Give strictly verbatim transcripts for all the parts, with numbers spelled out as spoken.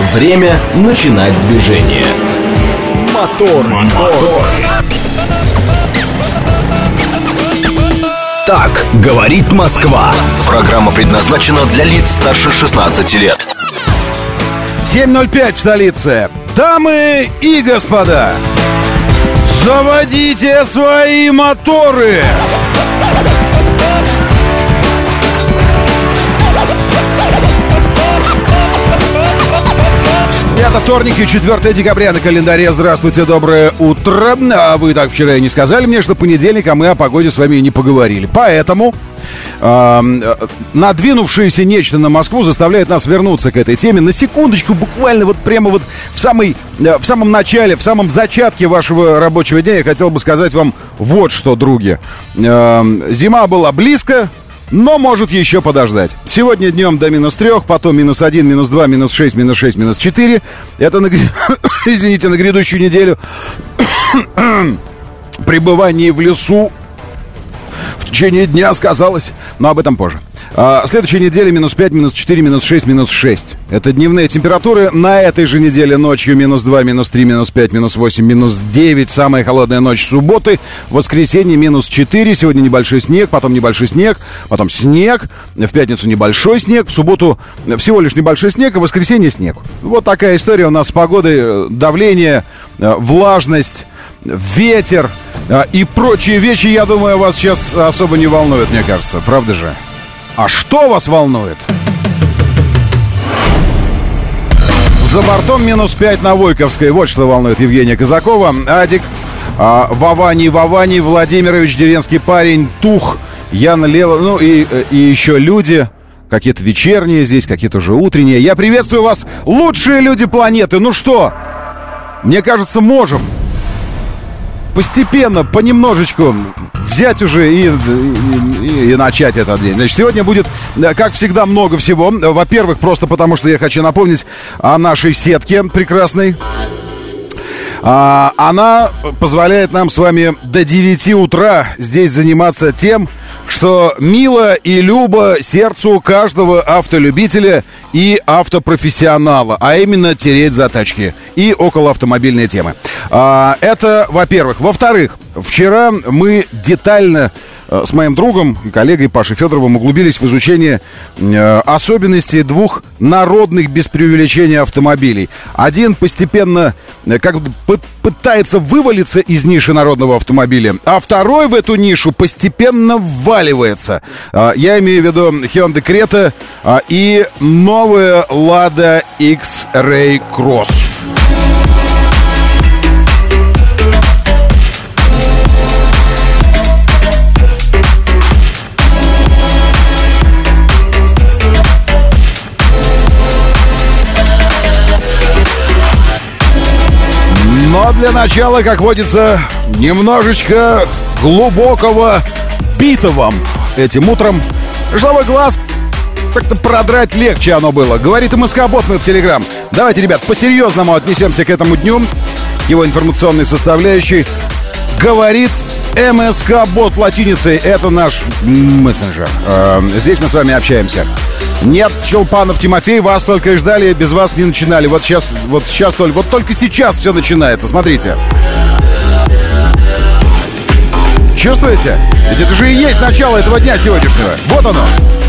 Время начинать движение. Мотор, мотор. Так говорит Москва. Программа предназначена для лиц старше шестнадцати лет. семь ноль пять в столице. Дамы и господа, заводите свои моторы. Это вторник и четвёртое декабря на календаре. Здравствуйте, доброе утро. А вы так вчера и не сказали мне, что понедельник, а мы о погоде с вами и не поговорили. Поэтому э, надвинувшееся нечто на Москву заставляет нас вернуться к этой теме. На секундочку, буквально вот прямо вот в, самой, в самом начале, в самом зачатке вашего рабочего дня я хотел бы сказать вам вот что, други. Э, зима была близко, но может еще подождать. Сегодня днем до минус трех, потом минус один, минус два, минус шесть, минус шесть, минус четыре. Это, на, извините, на грядущую неделю. Пребывание в лесу в течение дня сказалось, но об этом позже. А, следующая неделя минус пять, минус четыре, минус шесть, минус шесть. Это дневные температуры. На этой же неделе ночью минус два, минус три, минус пять, минус восемь, минус девять. Самая холодная ночь субботы. В воскресенье минус четыре. Сегодня небольшой снег, потом небольшой снег, потом снег. В пятницу небольшой снег. В субботу всего лишь небольшой снег, а в воскресенье снег. Вот такая история у нас с погодой. Давление, влажность, ветер и прочие вещи, я думаю, вас сейчас особо не волнуют, мне кажется. Правда же? А что вас волнует? За бортом минус пять на Войковской. Вот что волнует Евгения Казакова. Адик, а, Вований, Вований, Владимирович, деревенский парень, Тух, Яна Лева, ну и, и еще люди. Какие-то вечерние здесь, какие-то уже утренние. Я приветствую вас, лучшие люди планеты. Ну что, мне кажется, можем постепенно, понемножечку взять уже и, и, и начать этот день. Значит, сегодня будет, как всегда, много всего. Во-первых, просто потому, что я хочу напомнить о нашей сетке прекрасной. А, она позволяет нам с вами до девяти утра здесь заниматься тем, что мило и любо сердцу каждого автолюбителя и автопрофессионала, а именно тереть затачки и околоавтомобильные темы. А, это, во-первых. Во-вторых, вчера мы детально с моим другом и коллегой Пашей Федоровым углубились в изучение э, особенностей двух народных, без преувеличения, автомобилей. Один постепенно э, как бы пытается вывалиться из ниши народного автомобиля, а второй в эту нишу постепенно вваливается. Э, я имею в виду Hyundai Creta э, и новая Lada X-Ray Cross. Но для начала, как водится, немножечко глубокого бита вам этим утром, чтобы глаз как-то продрать легче оно было. Говорит МСК-бот мы в Телеграм. Давайте, ребят, по-серьезному отнесемся к этому дню, к его информационной составляющей. Говорит МСК-бот латиницей. Это наш мессенджер. Здесь мы с вами общаемся. Нет, Челпанов Тимофей, вас только и ждали, без вас не начинали. Вот сейчас, вот сейчас только, вот только сейчас все начинается. Смотрите. Чувствуете? Ведь это же и есть начало этого дня сегодняшнего. Вот оно.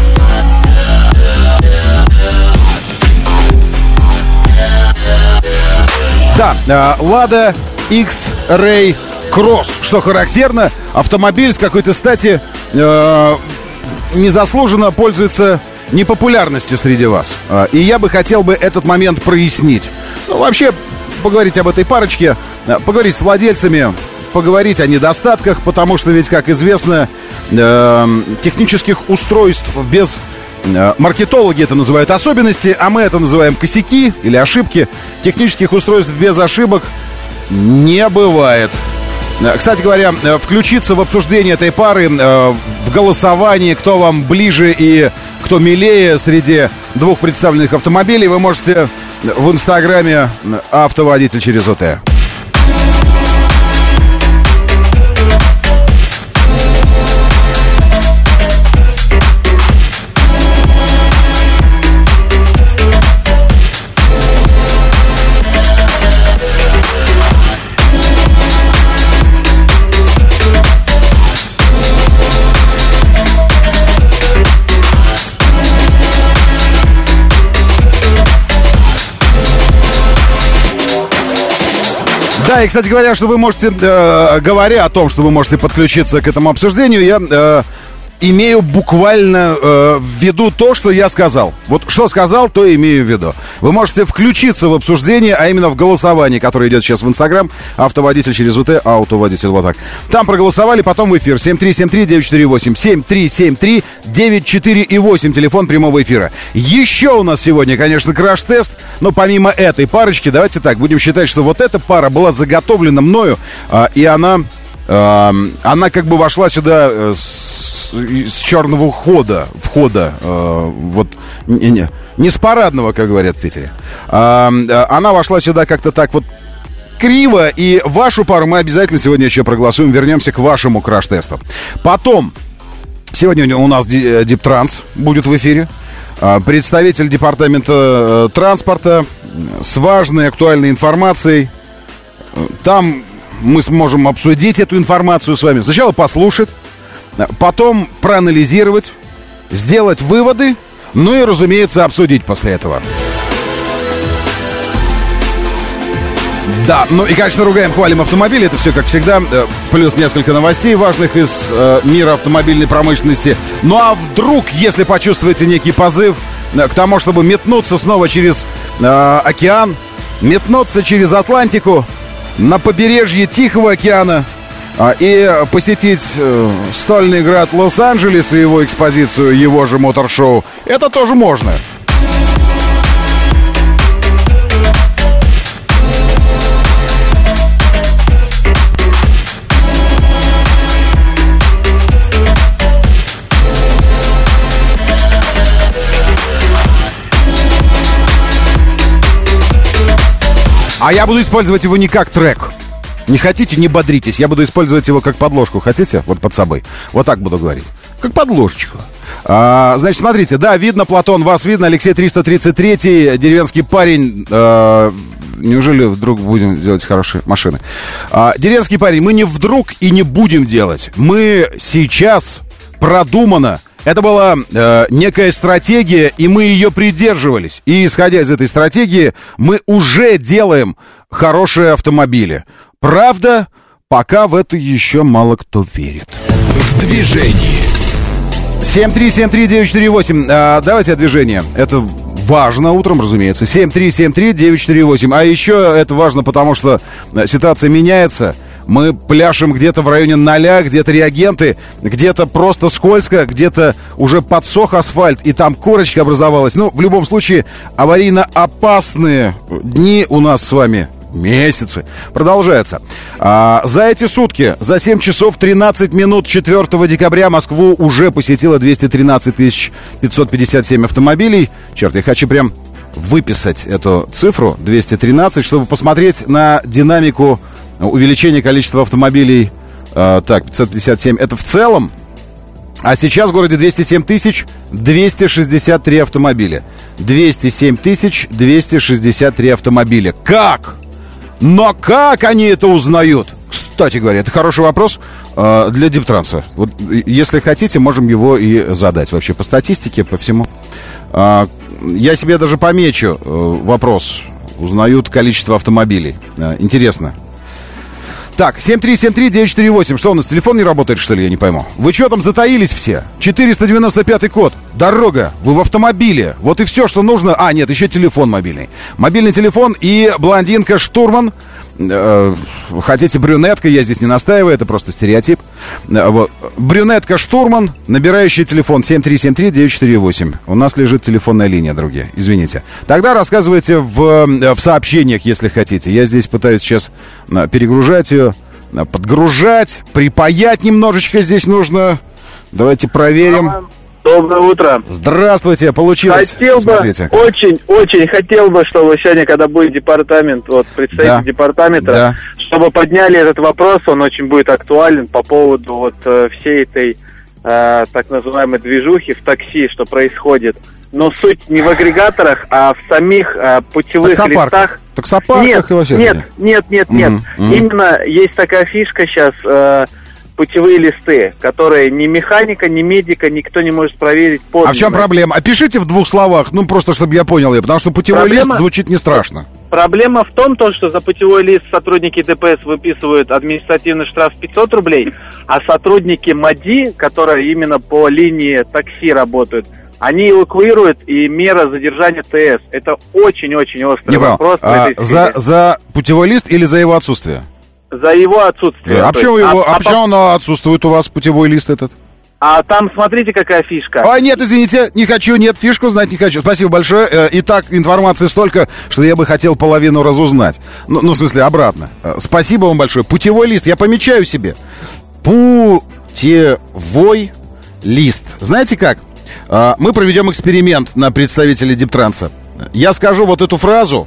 Да, Lada X-Ray Cross. Что характерно, автомобиль с какой-то стати э, незаслуженно пользуется непопулярностью среди вас. И я бы хотел бы этот момент прояснить. Ну, вообще, поговорить об этой парочке, поговорить с владельцами, поговорить о недостатках, потому что ведь, как известно, э, технических устройств без... Э, маркетологи это называют особенности, а мы это называем косяки или ошибки. Технических устройств без ошибок не бывает. Кстати говоря, включиться в обсуждение этой пары, в голосовании, кто вам ближе и кто милее среди двух представленных автомобилей, вы можете в инстаграме «Автоводитель через ОТ». Да, и, кстати говоря, что вы можете, э, говоря о том, что вы можете подключиться к этому обсуждению, я э, имею буквально э, в виду то, что я сказал. Вот что сказал, то имею в виду. Вы можете включиться в обсуждение, а именно в голосование, которое идет сейчас в Инстаграм. Автоводитель через УТ, аутоводитель вот так. Там проголосовали, потом в эфир. семь три семь три девять четыре восемь. семь три семь три девять четыре восемь. Телефон прямого эфира. Еще у нас сегодня, конечно, краш-тест. Но помимо этой парочки, давайте так, будем считать, что вот эта пара была заготовлена мною. Э, и она, э, она как бы вошла сюда э, с с черного хода, входа, э, вот, не, не, не с парадного, как говорят в Питере. А, она вошла сюда как-то так вот криво, и вашу пару мы обязательно сегодня еще проголосуем, вернемся к вашему краш-тесту. Потом, сегодня у нас Диптранс будет в эфире, представитель департамента транспорта с важной актуальной информацией. Там мы сможем обсудить эту информацию с вами. Сначала послушать, потом проанализировать, сделать выводы, ну и, разумеется, обсудить после этого. Да, ну и, конечно, ругаем, хвалим автомобили. Это все, как всегда, плюс несколько новостей важных из э, мира автомобильной промышленности. Ну а вдруг, если почувствуете некий позыв к тому, чтобы метнуться снова через э, океан, метнуться через Атлантику, на побережье Тихого океана, и посетить э, стольный град Лос-Анджелес и его экспозицию, его же мотор-шоу, это тоже можно. А я буду использовать его не как трек. Не хотите, не бодритесь. Я буду использовать его как подложку. Хотите? Вот под собой. Вот так буду говорить. Как подложечку. А, значит, смотрите. Да, видно, Платон, вас видно. Алексей триста тридцать три, деревенский парень. А, неужели вдруг будем делать хорошие машины? А, деревенский парень, мы не вдруг и не будем делать. Мы сейчас продуманно. Это была э, некая стратегия, и мы ее придерживались. И, исходя из этой стратегии, мы уже делаем хорошие автомобили. Правда, пока в это еще мало кто верит. В движении. семь три семь три девять четыре восемь. А, давайте о движении. Это важно утром, разумеется. семь три семь три девять четыре восемь. А еще это важно, потому что ситуация меняется. Мы пляшем где-то в районе ноля, где-то реагенты, где-то просто скользко, где-то уже подсох асфальт, и там корочка образовалась. Ну, в любом случае, аварийно опасные дни у нас с вами, месяцы, продолжаются. А, за эти сутки, за семь часов тринадцать минут четвёртого декабря Москву уже посетило двести тринадцать тысяч пятьсот пятьдесят семь автомобилей. Черт, я хочу прям выписать эту цифру, двести тринадцать, чтобы посмотреть на динамику увеличение количества автомобилей. э, Так, пятьсот пятьдесят семь. Это в целом. А сейчас в городе двести семь тысяч двести шестьдесят три автомобиля. двести семь тысяч двести шестьдесят три автомобиля. Как? Но как они это узнают? Кстати говоря, это хороший вопрос э, для Диптранса. Вот, если хотите, можем его и задать. Вообще по статистике, по всему. э, Я себе даже помечу э, вопрос. Узнают количество автомобилей. э, Интересно. Так, семь три семь три девять четыре восемь. Что у нас, телефон не работает, что ли, я не пойму? Вы что там затаились все? четыреста девяносто пятый код. Дорога. Вы в автомобиле. Вот и все, что нужно. А, нет, еще телефон мобильный. Мобильный телефон и блондинка-штурман. Э, хотите брюнетка, я здесь не настаиваю, это просто стереотип. Э, вот. Брюнетка-штурман, набирающий телефон семь три семь три девять четыре восемь. У нас лежит телефонная линия, друзья, извините. Тогда рассказывайте в, в сообщениях, если хотите. Я здесь пытаюсь сейчас перегружать ее, подгружать, припаять немножечко здесь нужно. Давайте проверим. Доброе утро. Здравствуйте, получилось. Хотел Смотрите. бы, очень, очень хотел бы, чтобы сегодня, когда будет департамент, вот представитель Да. департамента, Да. чтобы подняли этот вопрос, он очень будет актуален по поводу вот э, всей этой э, так называемой движухи в такси, что происходит. Но суть не в агрегаторах, а в самих э, путевых Таксопарках. листах. Таксопарках Нет, и вообще. нет, нет, нет, нет. Мгм, мгм. Именно есть такая фишка сейчас. Э, путевые листы, которые ни механика, ни медика никто не может проверить подлинность. А в чем проблема? Опишите в двух словах, ну просто чтобы я понял ее, потому что путевой Проблема- лист звучит не страшно. Проблема в том, то, что за путевой лист сотрудники ДПС выписывают административный штраф пятьсот рублей, а сотрудники МАДИ, которые именно по линии такси работают, они эвакуируют, и мера задержания ТС. Это очень-очень острый Не вопрос. А, за, за путевой лист или за его отсутствие? За его отсутствие. А почему, есть, его, а, а почему а, он отсутствует у вас, путевой лист этот? А там, смотрите, какая фишка. А, нет, извините, не хочу, нет, фишку знать не хочу. Спасибо большое. Итак, информации столько, что я бы хотел половину разузнать. Ну, ну в смысле, обратно. Спасибо вам большое. Путевой лист, я помечаю себе. Путевой лист. Знаете как? Мы проведем эксперимент на представителей Диптранса. Я скажу вот эту фразу.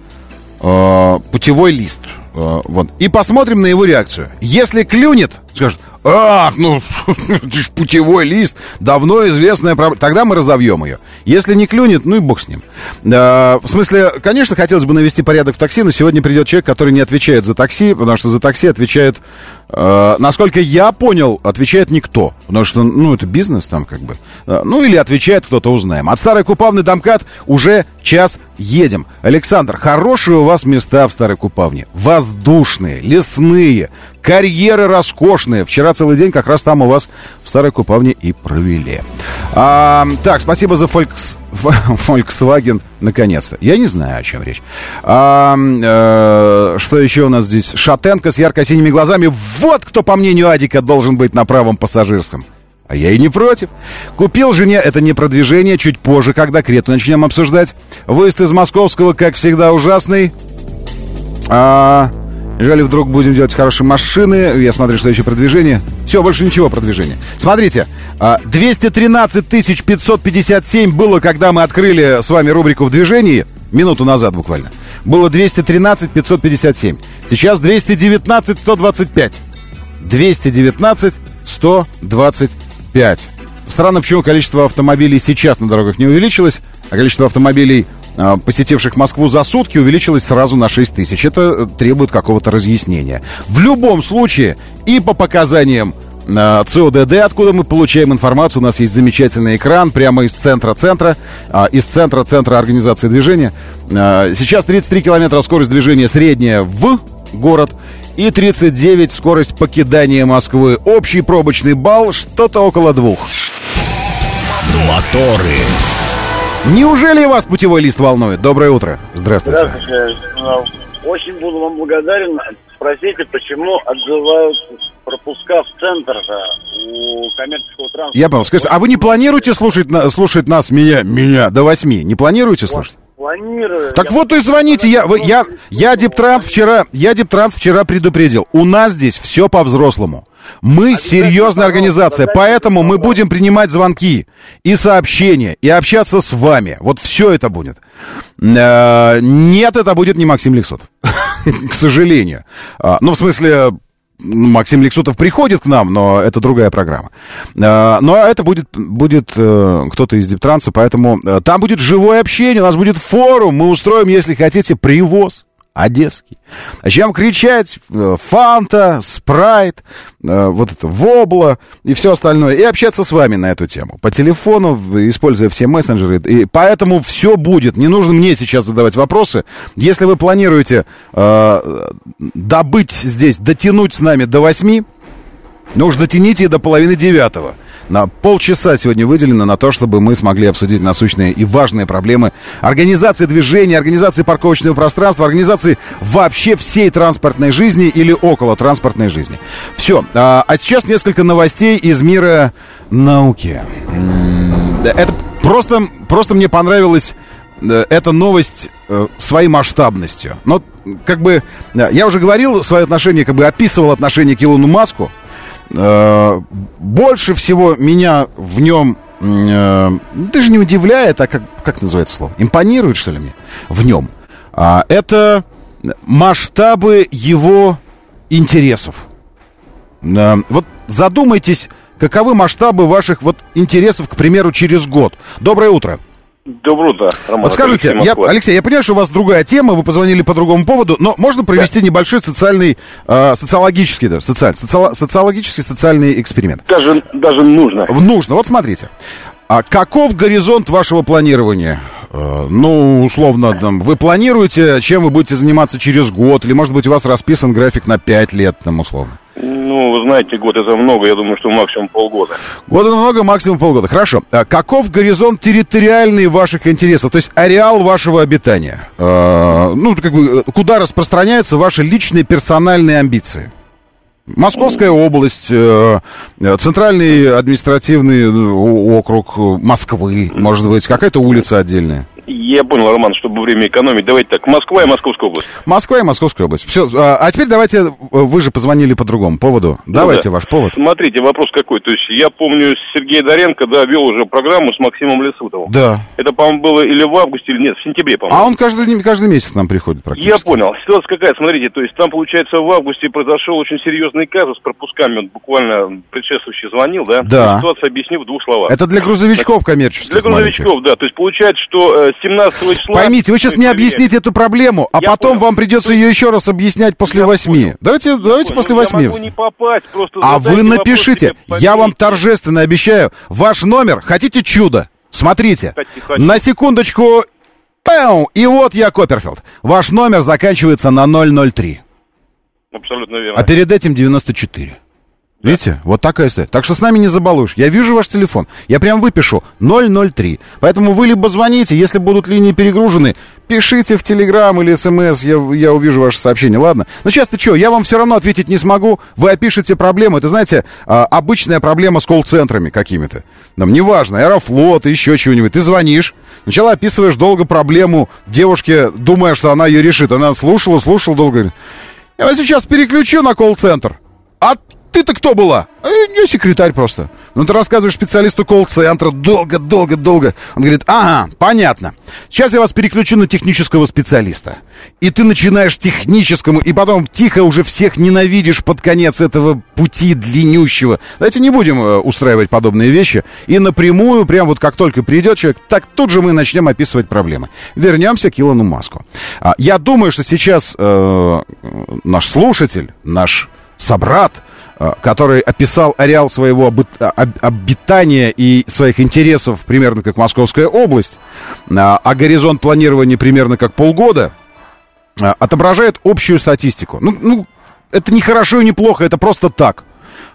Путевой лист. Вот. И посмотрим на его реакцию. Если клюнет, скажет: ах, ну, это ж путевой лист, давно известная проблема. Тогда мы разовьем ее. Если не клюнет, ну и бог с ним. А, в смысле, конечно, хотелось бы навести порядок в такси, но сегодня придет человек, который не отвечает за такси, потому что за такси отвечает, а, насколько я понял, отвечает никто. Потому что, ну, это бизнес там как бы. А, ну, или отвечает кто-то, узнаем. От Старой Купавны Домкат уже час едем. Александр, хорошие у вас места в Старой Купавне. Воздушные, лесные, карьеры роскошные. Вчера целый день как раз там у вас в Старой Купавне и провели. А, так, спасибо за Volks, Volkswagen, наконец-то. Я не знаю, о чем речь. А, э, что еще у нас здесь? Шатенко с ярко-синими глазами. Вот кто, по мнению Адика, должен быть на правом пассажирском. А я и не против. Купил жене, это не продвижение, чуть позже, когда Крету начнем обсуждать. Выезд из Московского, как всегда, ужасный. А... Жаль, вдруг будем делать хорошие машины. Я смотрю, что еще продвижение. Все, больше ничего продвижения. Смотрите, двести тринадцать тысяч пятьсот пятьдесят семь было, когда мы открыли с вами рубрику «В движении». Минуту назад буквально. Было двести тринадцать пятьсот пятьдесят семь. Сейчас двести девятнадцать сто двадцать пять. двести девятнадцать сто двадцать пять. Странно, почему количество автомобилей сейчас на дорогах не увеличилось, а количество автомобилей, посетивших Москву за сутки, увеличилось сразу на шесть тысяч. Это требует какого-то разъяснения. В любом случае, и по показаниям ЦОДД, откуда мы получаем информацию, у нас есть замечательный экран прямо из центра центра, из центра центра организации движения. Сейчас тридцать три километра скорость движения средняя в город и тридцать девять скорость покидания Москвы. Общий пробочный балл что-то около двух. Моторы. Неужели вас путевой лист волнует? Доброе утро. Здравствуйте. Здравствуйте. Очень буду вам благодарен. Спросите, почему отзывают пропуска в центр у коммерческого транспорта? Я понял. Скажите, а вы не планируете слушать, слушать нас, меня, меня до восьми? Не планируете слушать? Планирую. Так я вот и звоните. Я, вы, я, я, Диптранс вчера, я Диптранс вчера предупредил. У нас здесь все по-взрослому. Мы серьезная организация, поэтому мы будем принимать звонки и сообщения, и общаться с вами. Вот все это будет. Нет, это будет не Максим Лексутов, к сожалению. Ну, в смысле, Максим Лексутов приходит к нам, но это другая программа. Но это будет, будет кто-то из Диптранса, поэтому там будет живое общение, у нас будет форум, мы устроим, если хотите, привоз. Одесский. А чем кричать? Фанта, Спрайт, вот это Вобла и все остальное. И общаться с вами на эту тему. По телефону, используя все мессенджеры. И поэтому все будет. Не нужно мне сейчас задавать вопросы. Если вы планируете э, добыть здесь, дотянуть с нами до восьми, ну уж дотяните и до половины девятого. На полчаса сегодня выделено на то, чтобы мы смогли обсудить насущные и важные проблемы организации движения, организации парковочного пространства, организации вообще всей транспортной жизни или около транспортной жизни. Все. А, а сейчас несколько новостей из мира науки. Это просто, просто мне понравилась эта новость своей масштабностью. Но как бы я уже говорил свое отношение, как бы описывал отношение к Илону Маску. Больше всего меня в нем э, даже не удивляет, а как, как называется слово? Импонирует, что ли, мне в нем. А, это масштабы его интересов. А, вот задумайтесь, каковы масштабы ваших вот интересов, к примеру, через год. Доброе утро. Доброе утро, Роман. Вот скажите, я, Алексей, я понимаю, что у вас другая тема, вы позвонили по другому поводу, но можно провести да. небольшой социальный, э, социологический, даже, социаль, социал, социологический социальный эксперимент? Даже, даже нужно. Нужно. Вот смотрите. А каков горизонт вашего планирования Э, ну, условно, там, вы планируете, чем вы будете заниматься через год? Или, может быть, у вас расписан график на пять лет, там, условно? Ну, вы знаете, год это много, я думаю, что максимум полгода. Года много, максимум полгода. Хорошо. А каков горизонт территориальный ваших интересов? То есть ареал вашего обитания? Э, ну, как бы, куда распространяются ваши личные персональные амбиции? Московская область, э, центральный административный округ Москвы, может быть, какая-то улица отдельная? Я понял, Роман, чтобы время экономить. Давайте так, Москва и Московская область. Москва и Московская область. Все, а теперь давайте, вы же позвонили по другому поводу. Ну, давайте да. ваш повод. Смотрите, вопрос какой. То есть я помню, Сергей Доренко, да, вел уже программу с Максимом Лесутовым. Да. Это, по-моему, было или в августе, или нет, в сентябре, по-моему. А он каждый, каждый месяц к нам приходит практически. Я понял. Ситуация какая, смотрите, то есть там, получается, в августе произошел очень серьезный казус с пропусками. Он буквально предшествующий звонил, да? Да. Ситуацию объясню в двух словах. Это для грузовичков коммерческих. Для грузовичков, маленьких. Да. То есть получается, что семнадцатого числа... Поймите, вы сейчас мне объясните эту проблему, а я потом понял. Вам придется ее еще раз объяснять после я восьми. Понял. Давайте, я давайте понял. после восьми. Я могу не попасть, просто а вы напишите, я вам поменьше. торжественно обещаю, ваш номер, хотите чудо? Смотрите, Хочу, хочу. на секундочку, пэу, и вот я, Копперфилд. Ваш номер заканчивается на ноль ноль три. Абсолютно верно. А перед этим девяносто четыре. Да. Видите? Вот такая история. Так что с нами не забалуешь. Я вижу ваш телефон. Я прям выпишу ноль ноль три. Поэтому вы либо звоните, если будут линии перегружены, пишите в Телеграм или СМС, я, я увижу ваше сообщение, ладно? Но сейчас-то что, я вам все равно ответить не смогу. Вы опишите проблему. Это, знаете, обычная проблема с колл-центрами какими-то. Там, неважно, Аэрофлот, еще чего-нибудь. Ты звонишь, сначала описываешь долго проблему девушке, думая, что она ее решит. Она слушала, слушала долго. Говорит, я вас сейчас переключу на колл-центр. А ты-то кто была? Я секретарь просто. Ну, ты рассказываешь специалисту колл-центра долго-долго-долго. Он говорит, ага, понятно. Сейчас я вас переключу на технического специалиста. И ты начинаешь техническому, и потом тихо уже всех ненавидишь под конец этого пути длиннющего. Давайте не будем э, устраивать подобные вещи. И напрямую, прям вот как только придет человек, так тут же мы начнем описывать проблемы. Вернемся к Илону Маску. А, я думаю, что сейчас э, наш слушатель, наш собрат, который описал ареал своего обитания и своих интересов примерно как Московская область, а горизонт планирования примерно как полгода, отображает общую статистику. Ну, ну это не хорошо и не плохо, это просто так.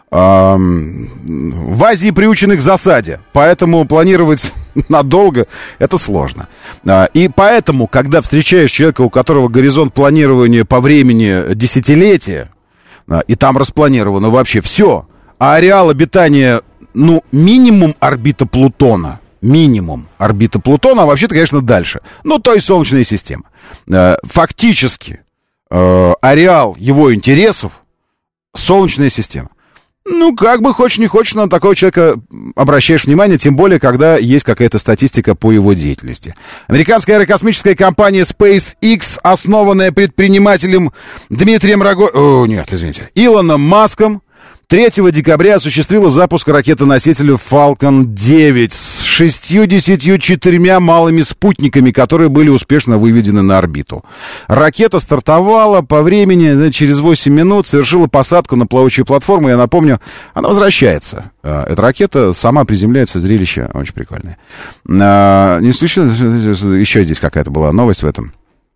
В Азии приучены к засаде, поэтому планировать надолго это сложно. И поэтому, когда встречаешь человека, у которого горизонт планирования по времени десятилетия, и там распланировано вообще все. А ареал обитания, ну, минимум орбита Плутона. Минимум орбита Плутона, а вообще-то, конечно, дальше. Ну, то есть Солнечная система. Фактически, ареал его интересов — Солнечная система. Ну, как бы хочешь не хочешь, на такого человека обращаешь внимание, тем более, когда есть какая-то статистика по его деятельности. Американская аэрокосмическая компания SpaceX, основанная предпринимателем Дмитрием Раго... О, нет, извините, Илоном Маском, третьего декабря осуществила запуск ракеты-носителя Falcon девять с шестьюдесятью четырьмя малыми спутниками, которые были успешно выведены на орбиту. Ракета стартовала по времени, да, через восемь минут, совершила посадку на плавучую платформу. Я напомню, она возвращается. Эта ракета сама приземляется, зрелище очень прикольное. Не случилось, еще здесь какая-то была новость в этом.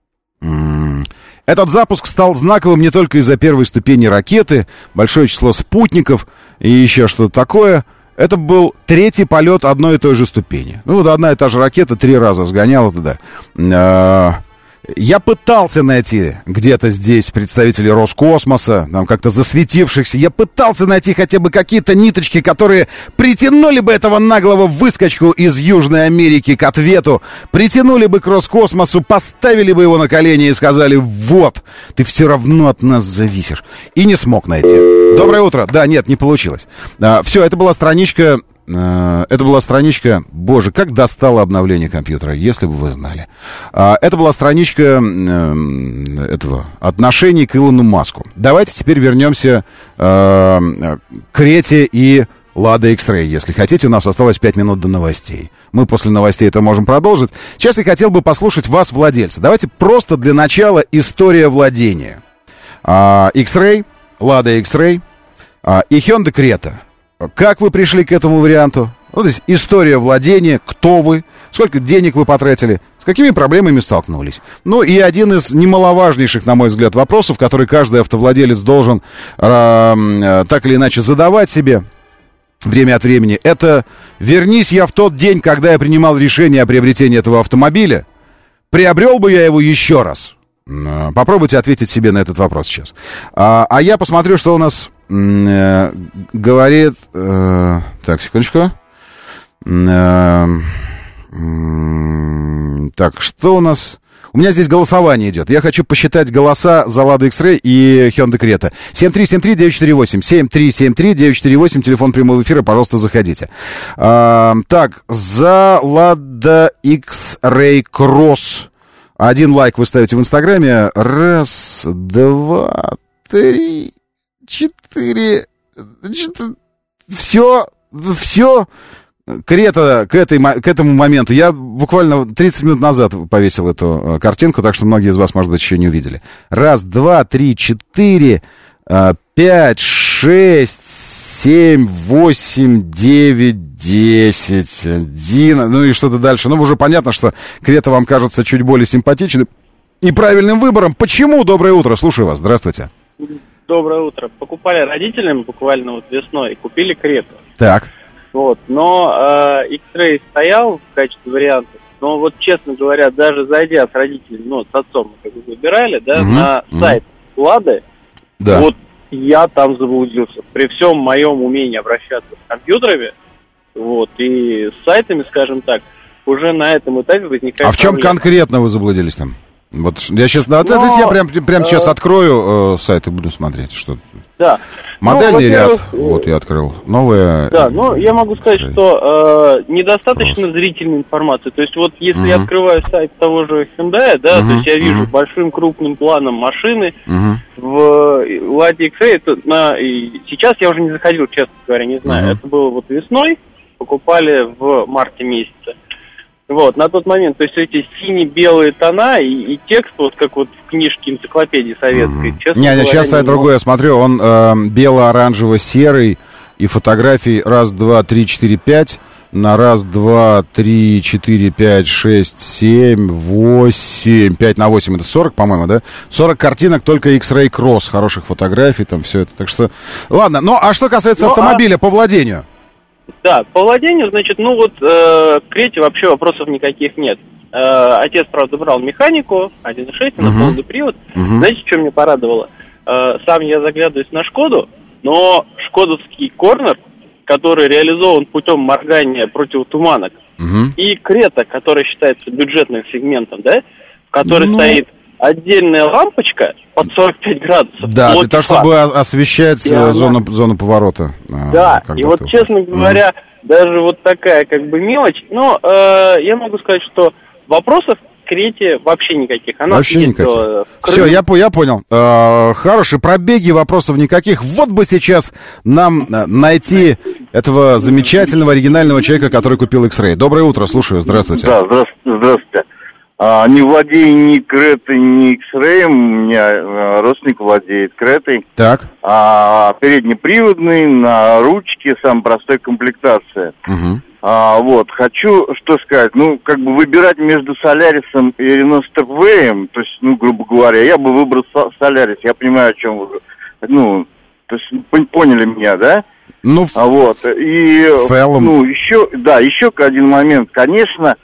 Этот запуск стал знаковым не только из-за первой ступени ракеты, большое число спутников и еще что-то такое. Это был третий полет одной и той же ступени. Ну, вот одна и та же ракета три раза сгоняла туда. Я пытался найти где-то здесь представителей Роскосмоса, там как-то засветившихся. Я пытался найти хотя бы какие-то ниточки, которые притянули бы этого наглого выскочку из Южной Америки к ответу, притянули бы к Роскосмосу, поставили бы его на колени и сказали: вот, ты все равно от нас зависишь. И не смог найти. Доброе утро. Да, нет, не получилось. А, все, это была страничка... Это была страничка, боже, как достало обновление компьютера, если бы вы знали. Это была страничка этого отношений к Илону Маску. Давайте теперь вернемся к Крете и Лада X-Ray. Если хотите, у нас осталось пять минут до новостей. Мы после новостей это можем продолжить. Сейчас я хотел бы послушать вас, владельца. Давайте просто для начала история владения. X-Ray, Lada X-Ray и Hyundai Creta. Как вы пришли к этому варианту? Ну, то есть история владения, кто вы, сколько денег вы потратили, С какими проблемами столкнулись? Ну и один из немаловажнейших, на мой взгляд, вопросов, который каждый автовладелец должен э, так или иначе задавать себе время от времени, это: вернись я в тот день, когда я принимал решение о приобретении этого автомобиля, приобрел бы я его еще раз? Попробуйте ответить себе на этот вопрос сейчас. А, а я посмотрю, что у нас э, говорит... Э, так, секундочку. Э, Так, что у нас? У меня здесь голосование идет. Я хочу посчитать голоса за Lada X-Ray и Hyundai Creta. семь три семь три девять четыре восемь. семь три семь три девять четыре восемь. Телефон прямого эфира, пожалуйста, заходите. А, так, за Lada X-Ray Cross. Один лайк вы ставите в Инстаграме. Раз, два, три, четыре. Все, все... Крета к, этой, к этому моменту. Я буквально тридцать минут назад повесил эту картинку, так что многие из вас, может быть, еще не увидели. Раз, два, три, четыре, пять, шесть, семь, восемь, девять, десять, один, ну и что-то дальше. Ну, уже понятно, что Крета вам кажется чуть более симпатичным и правильным выбором. Почему? Доброе утро, слушаю вас. Здравствуйте. Доброе утро. Покупали родителям буквально вот весной, купили Крету. Так. Вот, но э, X-Ray стоял в качестве варианта, но вот, честно говоря, даже зайдя с родителями, ну, с отцом мы как бы выбирали, да, угу, на угу. сайт Лады, да. Вот я там заблудился. При всем моем умении обращаться с компьютерами, вот, и с сайтами, скажем так, уже на этом этапе возникает... А в чем проблема. Конкретно вы заблудились там? Вот я сейчас, но, это я прям, прям сейчас э, открою э, сайт и буду смотреть, что... Да. Модельный ну, ряд, вот я открыл. Новая. Да, ну я могу сказать, что э, недостаточно Просто. зрительной информации. То есть вот если uh-huh. я открываю сайт того же Hyundai, да, uh-huh. то есть я вижу uh-huh. большим крупным планом машины uh-huh. в Lada X-Ray, это на, и сейчас я уже не заходил, честно говоря, не знаю. Uh-huh. Это было вот весной, покупали в марте месяце. Вот, на тот момент, то есть эти сине-белые тона и, и текст, вот как вот в книжке энциклопедии советской. Mm-hmm. Не, не, сейчас сайт другой, я смотрю, он э, бело-оранжево-серый, и фотографий раз, два, три, четыре, пять, на раз, два, три, четыре, пять, шесть, семь, восемь, пять на восемь, это сорок, по-моему, да? сорок картинок, только X-Ray Cross, хороших фотографий, там все это, так что... Ладно, ну, а что касается ну, автомобиля а... по владению? Да, по владению, значит, ну вот э, к Крете вообще вопросов никаких нет. Э, отец, правда, брал механику, один и шесть, на uh-huh. полный привод. Uh-huh. Знаете, что меня порадовало? Э, сам я заглядываюсь на Шкоду, но шкодовский корнер, который реализован путем моргания противотуманок, uh-huh. и Крета, которая считается бюджетным сегментом, да, в которой ну... стоит отдельная лампочка под сорок пять градусов. Да, для того, чтобы освещать зону, она... зону поворота. Да, и вот, честно говоря, mm. даже вот такая как бы мелочь, но э, я могу сказать, что вопросов к Крете вообще никаких. Она вообще никаких. Э, Все, я, я понял. Э, хорошие пробеги, вопросов никаких. Вот бы сейчас нам найти этого замечательного, оригинального человека, который купил X-Ray. Доброе утро, слушаю, здравствуйте. Да, здравствуйте. здравствуйте. А, не владею ни Кретой, ни X-Ray, у меня а, родственник владеет Кретой. Так. А, переднеприводный, на ручке, самая простая комплектация. Угу. А, вот, хочу что сказать, ну, как бы выбирать между Солярисом и Renault Stepway, то есть, ну, грубо говоря, я бы выбрал Солярис, я понимаю, о чем вы, ну, то есть, поняли меня, да? Ну, а, вот, и, в целом... ну, еще, да, еще один момент, конечно...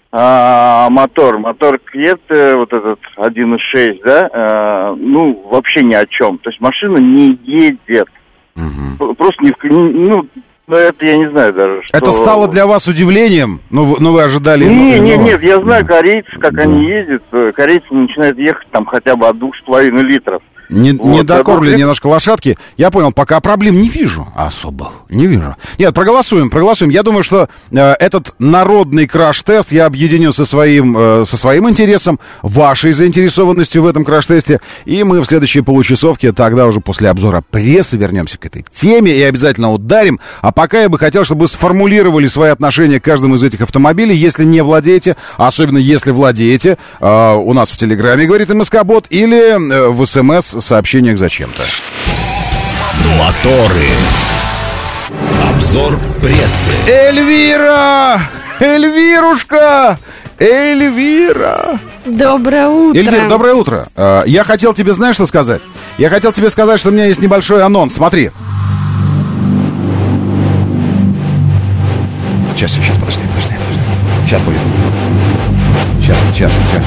А, мотор, мотор Крета, вот этот один и шесть, да, а, ну, вообще ни о чем. То есть машина не едет. Угу. Просто не в... Ну, это я не знаю даже, что... Это стало для вас удивлением? Ну, вы, ну, вы ожидали... Не, ну, не, ну... нет, я знаю корейцев, как да. они ездят. Корейцы начинают ехать там хотя бы от двух с половиной литров. Не, вот, не докормили немножко лошадки. Я понял, пока проблем не вижу особых. Не вижу. Нет, проголосуем, проголосуем. Я думаю, что э, этот народный краш-тест я объединю со своим, э, со своим интересом, вашей заинтересованностью в этом краш-тесте. И мы в следующей получасовке, тогда уже после обзора прессы, вернемся к этой теме и обязательно ударим. А пока я бы хотел, чтобы вы сформулировали свои отношения к каждому из этих автомобилей, если не владеете, особенно если владеете. Э, у нас в Телеграме, говорит МСК-бот, или э, в СМС сообщениях зачем-то. Моторы. Обзор прессы. Эльвира! Эльвирушка! Эльвира! Доброе утро. Эльвира, доброе утро. Э, Я хотел тебе, знаешь, что сказать? Я хотел тебе сказать, что у меня есть небольшой анонс. Смотри. Сейчас, сейчас, подожди, подожди, подожди. Сейчас будет. Сейчас, сейчас, сейчас.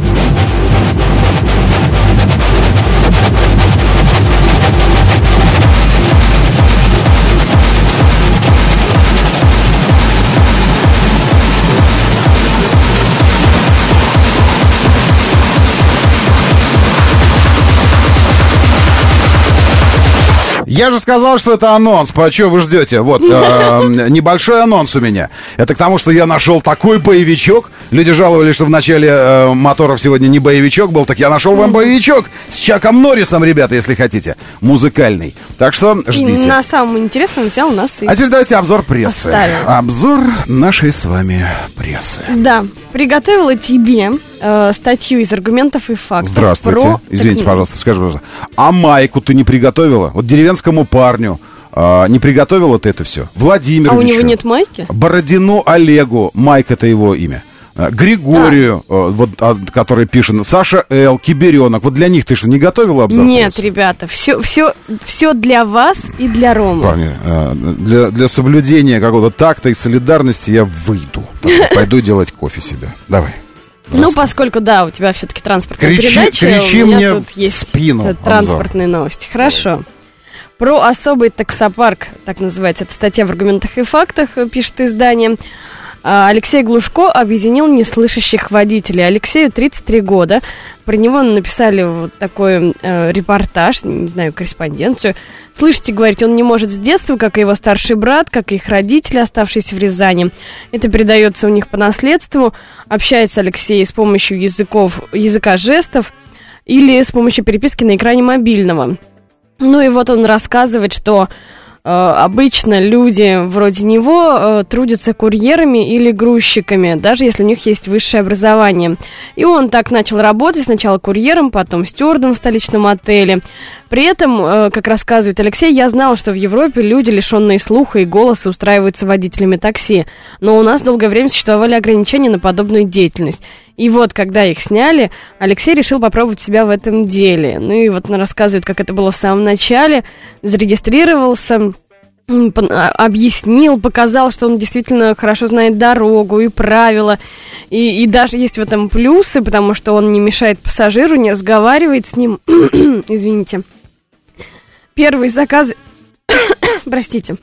Я же сказал, что это анонс. По что вы ждете? Вот, э, небольшой анонс у меня. Это к тому, что я нашел такой боевичок. Люди жаловались, что в начале э, моторов сегодня не боевичок был. Так я нашел вам боевичок с Чаком Норрисом, ребята, если хотите. Музыкальный. Так что ждите. И на самом интересном взял нас и... А теперь давайте обзор прессы. Оставил. Обзор нашей с вами прессы. Да, приготовила тебе э, статью из аргументов и фактов. Здравствуйте. Про... Извините, так, пожалуйста, скажи, пожалуйста. А майку ты не приготовила? Вот деревенскому парню а, не приготовила ты это все? Владимир. А у него нет майки? Бородину Олегу. Майк — это его имя. А, Григорию, а. вот, а, который пишет. Саша Л. Киберенок. Вот для них ты что, не готовила обзор? Нет, прессы? Ребята, все, все, все для вас и для Ромы. Парни, а, для, для соблюдения какого-то такта и солидарности я выйду. Так, пойду делать кофе себе. Давай. Ну, поскольку, да, у тебя все-таки транспортная кричи, передача, кричи у меня мне тут есть спину транспортные обзор. Новости. Хорошо. Про особый таксопарк, так называется, это статья в аргументах и фактах, пишет издание. Алексей Глушко объединил неслышащих водителей. Алексею тридцать три года. Про него написали вот такой э, репортаж, не знаю, корреспонденцию. Слышите, говорить, он не может с детства, как и его старший брат, как и их родители, оставшиеся в Рязани. Это передается у них по наследству. Общается Алексей с помощью языков, языка жестов или с помощью переписки на экране мобильного. Ну и вот он рассказывает, что обычно люди вроде него э, трудятся курьерами или грузчиками, даже если у них есть высшее образование. И он так начал работать, сначала курьером, потом стюардом в столичном отеле. При этом, э, как рассказывает Алексей, я знал, что в Европе люди, лишенные слуха и голоса, устраиваются водителями такси. Но у нас долгое время существовали ограничения на подобную деятельность. И вот, когда их сняли, Алексей решил попробовать себя в этом деле. Ну и вот он рассказывает, как это было в самом начале. Зарегистрировался, объяснил, показал, что он действительно хорошо знает дорогу и правила. И, и даже есть в этом плюсы, потому что он не мешает пассажиру, не разговаривает с ним. Извините. Первые заказы... Простите.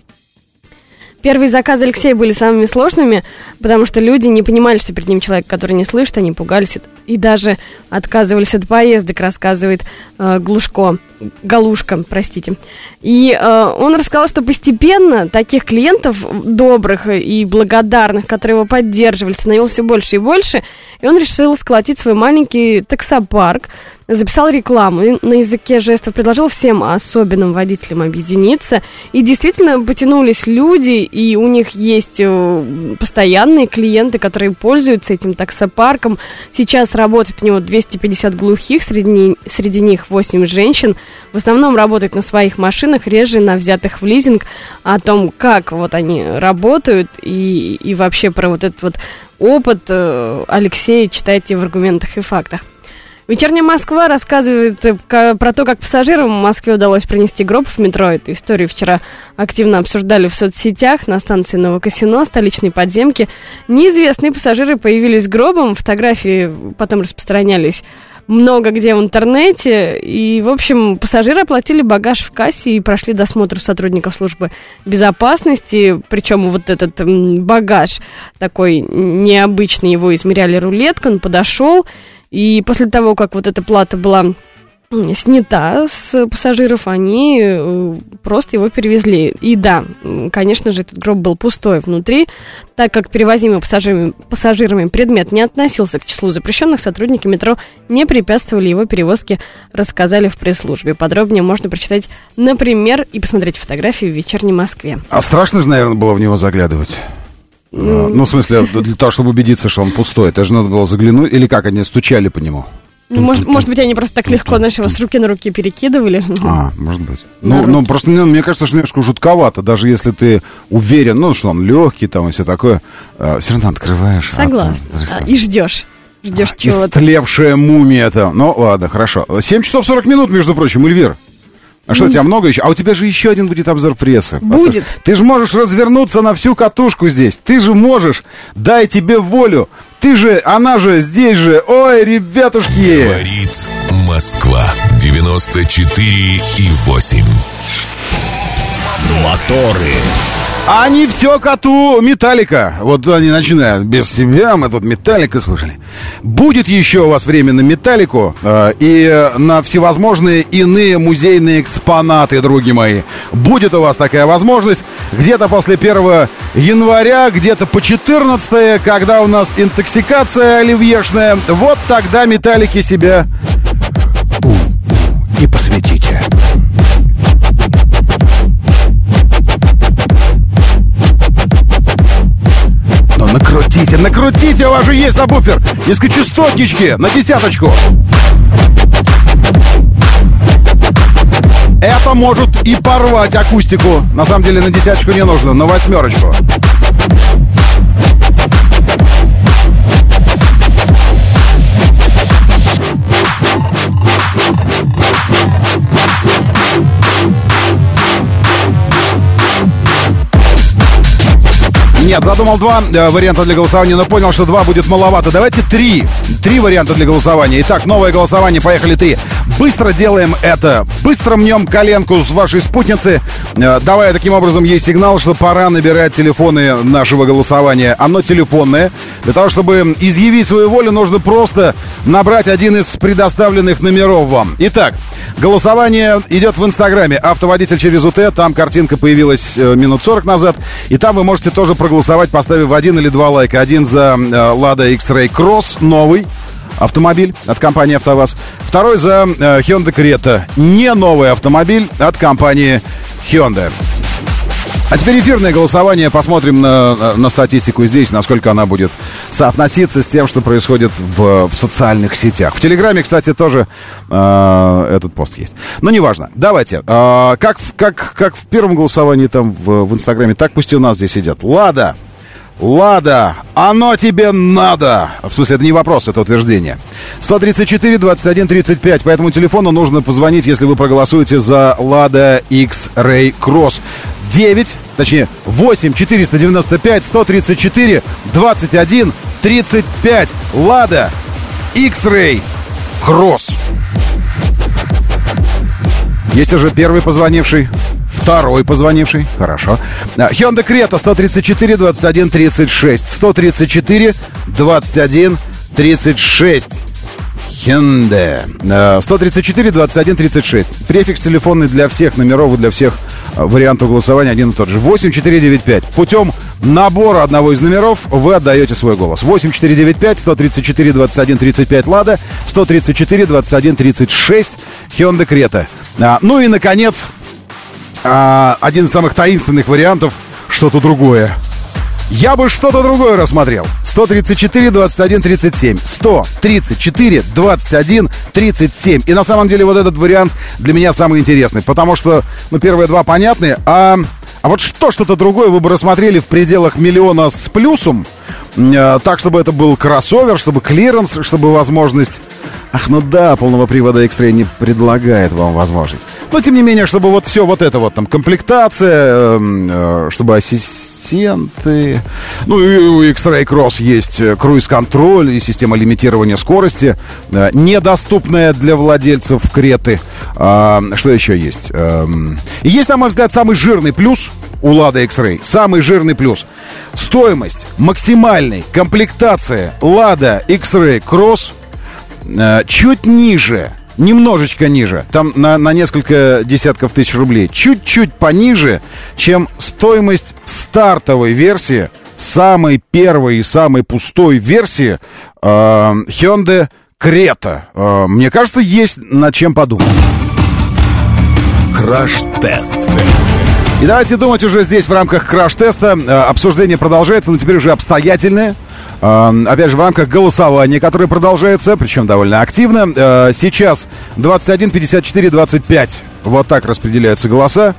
Первые заказы Алексея были самыми сложными, потому что люди не понимали, что перед ним человек, который не слышит, они пугались и даже отказывались от поездок, рассказывает э, Глушко, Галушка, простите. И э, он рассказал, что постепенно таких клиентов добрых и благодарных, которые его поддерживали, становилось все больше и больше, и он решил сколотить свой маленький таксопарк, записал рекламу на языке жестов, предложил всем особенным водителям объединиться. И действительно потянулись люди, и у них есть постоянные клиенты, которые пользуются этим таксопарком. Сейчас работает у него двести пятьдесят глухих, среди, среди них восемь женщин. В основном работают на своих машинах, реже на взятых в лизинг. О том, как вот они работают, и, и вообще про вот этот вот опыт Алексея читайте в аргументах и фактах. «Вечерняя Москва» рассказывает про то, как пассажирам в Москве удалось принести гроб в метро. Эту историю вчера активно обсуждали в соцсетях на станции Новокосино, столичной подземки. Неизвестные пассажиры появились с гробом, фотографии потом распространялись много где в интернете. И, в общем, пассажиры оплатили багаж в кассе и прошли досмотр сотрудников службы безопасности. Причем вот этот багаж такой необычный, его измеряли рулеткой, он подошел. И после того, как вот эта плата была снята с пассажиров, они просто его перевезли. И да, конечно же, этот гроб был пустой внутри, так как перевозимый пассажирами, пассажирами предмет не относился к числу запрещенных, сотрудники метро не препятствовали его перевозке, рассказали в пресс-службе. Подробнее можно прочитать, например, и посмотреть фотографии в «Вечерней Москве». А страшно же, наверное, было в него заглядывать? Ну, в смысле, для того, чтобы убедиться, что он пустой, это же надо было заглянуть, или как, они стучали по нему? Ну, может, может быть, они просто так легко, знаешь, его с руки на руки перекидывали. А, может быть. Ну, ну просто ну, мне кажется, что немножко жутковато, даже если ты уверен, ну, что он легкий там и все такое, э, все равно открываешь. Согласна. А, а, и ждешь. Ждешь а, чего-то. Истлевшая мумия это. Ну, ладно, хорошо. семь часов сорок минут, между прочим, Эльвир. А что, у тебя много еще? А у тебя же еще один будет обзор прессы. Будет. Ты же можешь развернуться на всю катушку здесь. Ты же можешь. Дай тебе волю. Ты же, она же, здесь же. Ой, ребятушки. Говорит Москва. девяносто четыре и восемь. Моторы. Они все коту Металлика. Вот они начинают. Без тебя мы тут Металлика слушали. Будет еще у вас время на Металлику э, и на всевозможные иные музейные экспонаты, други мои. Будет у вас такая возможность. Где-то после первого января, где-то по четырнадцатое, когда у нас интоксикация оливьешная. Вот тогда Металлики себя и посвятите. Накрутите, накрутите, у вас же есть сабвуфер. Низкочастотнички на десяточку. Это может и порвать акустику. На самом деле на десяточку не нужно, на восьмерочку. Нет, задумал два э, варианта для голосования, но понял, что два будет маловато. Давайте три. Три варианта для голосования. Итак, новое голосование. Поехали три. Быстро делаем это. Быстро мнем коленку с вашей спутницы, э, давая таким образом ей сигнал, что пора набирать телефоны нашего голосования. Оно телефонное. Для того, чтобы изъявить свою волю, нужно просто набрать один из предоставленных номеров вам. Итак, голосование идет в Инстаграме. Автоводитель через УТ. Там картинка появилась э, минут сорок назад. И там вы можете тоже проголосовать, поставив один или два лайка. Один за э, Lada X-Ray Cross, новый автомобиль от компании АвтоВАЗ. Второй за э, Hyundai Creta, не новый автомобиль от компании Hyundai. А теперь эфирное голосование. Посмотрим на, на статистику здесь, насколько она будет соотноситься с тем, что происходит в, в социальных сетях. В Телеграме, кстати, тоже э, этот пост есть. Но неважно. Давайте. Э, как, как, как в первом голосовании там в, в Инстаграме, так пусть и у нас здесь идет. Лада. Лада, оно тебе надо. В смысле, это не вопрос, это утверждение. сто тридцать четыре двадцать один тридцать пять. По этому телефону нужно позвонить, если вы проголосуете за Lada X-Ray Cross. девять, точнее восемь четыреста девяносто пять сто тридцать четыре двадцать один тридцать пять. Lada X-Ray Cross. Есть уже первый позвонивший, второй позвонивший. Хорошо. Hyundai Creta сто тридцать четыре двадцать один тридцать шесть. сто тридцать четыре двадцать один тридцать шесть. Hyundai. сто тридцать четыре двадцать один тридцать шесть. Префикс телефонный для всех номеров и для всех вариантов голосования один и тот же. восемь четыре девять пять. Путем набора одного из номеров вы отдаете свой голос. восемь четыре девять пять сто тридцать четыре двадцать один тридцать пять Lada, сто тридцать четыре двадцать один тридцать шесть Hyundai Creta. А, ну и, наконец, а, один из самых таинственных вариантов — что-то другое. Я бы что-то другое рассмотрел. сто тридцать четыре двадцать один тридцать семь. сто тридцать четыре двадцать один тридцать семь. И на самом деле вот этот вариант для меня самый интересный. Потому что, ну, первые два понятны. А, а вот что, что-то другое вы бы рассмотрели в пределах миллиона с плюсом. Э, так, чтобы это был кроссовер, чтобы клиренс, чтобы возможность... Ах, ну да, полного привода X-Ray не предлагает вам возможность. Но, тем не менее, чтобы вот все вот это вот, там, комплектация, э, чтобы ассистенты... Ну, и у X-Ray Cross есть круиз-контроль и система лимитирования скорости, э, недоступная для владельцев Креты. Э, что еще есть? Э, и есть, на мой взгляд, самый жирный плюс у Lada X-Ray. Самый жирный плюс. Стоимость максимальной комплектации Lada X-Ray Cross чуть ниже, немножечко ниже, там на, на несколько десятков тысяч рублей, чуть-чуть пониже, чем стоимость стартовой версии, самой первой и самой пустой версии э, Hyundai Creta. Э, мне кажется, есть над чем подумать. Краш-тест. И давайте думать уже здесь в рамках краш-теста. Э, обсуждение продолжается, но теперь уже обстоятельное. Опять же, в рамках голосования, которое продолжается, причем довольно активно. Сейчас двадцать один пятьдесят четыре двадцать пять. Вот так распределяются голоса.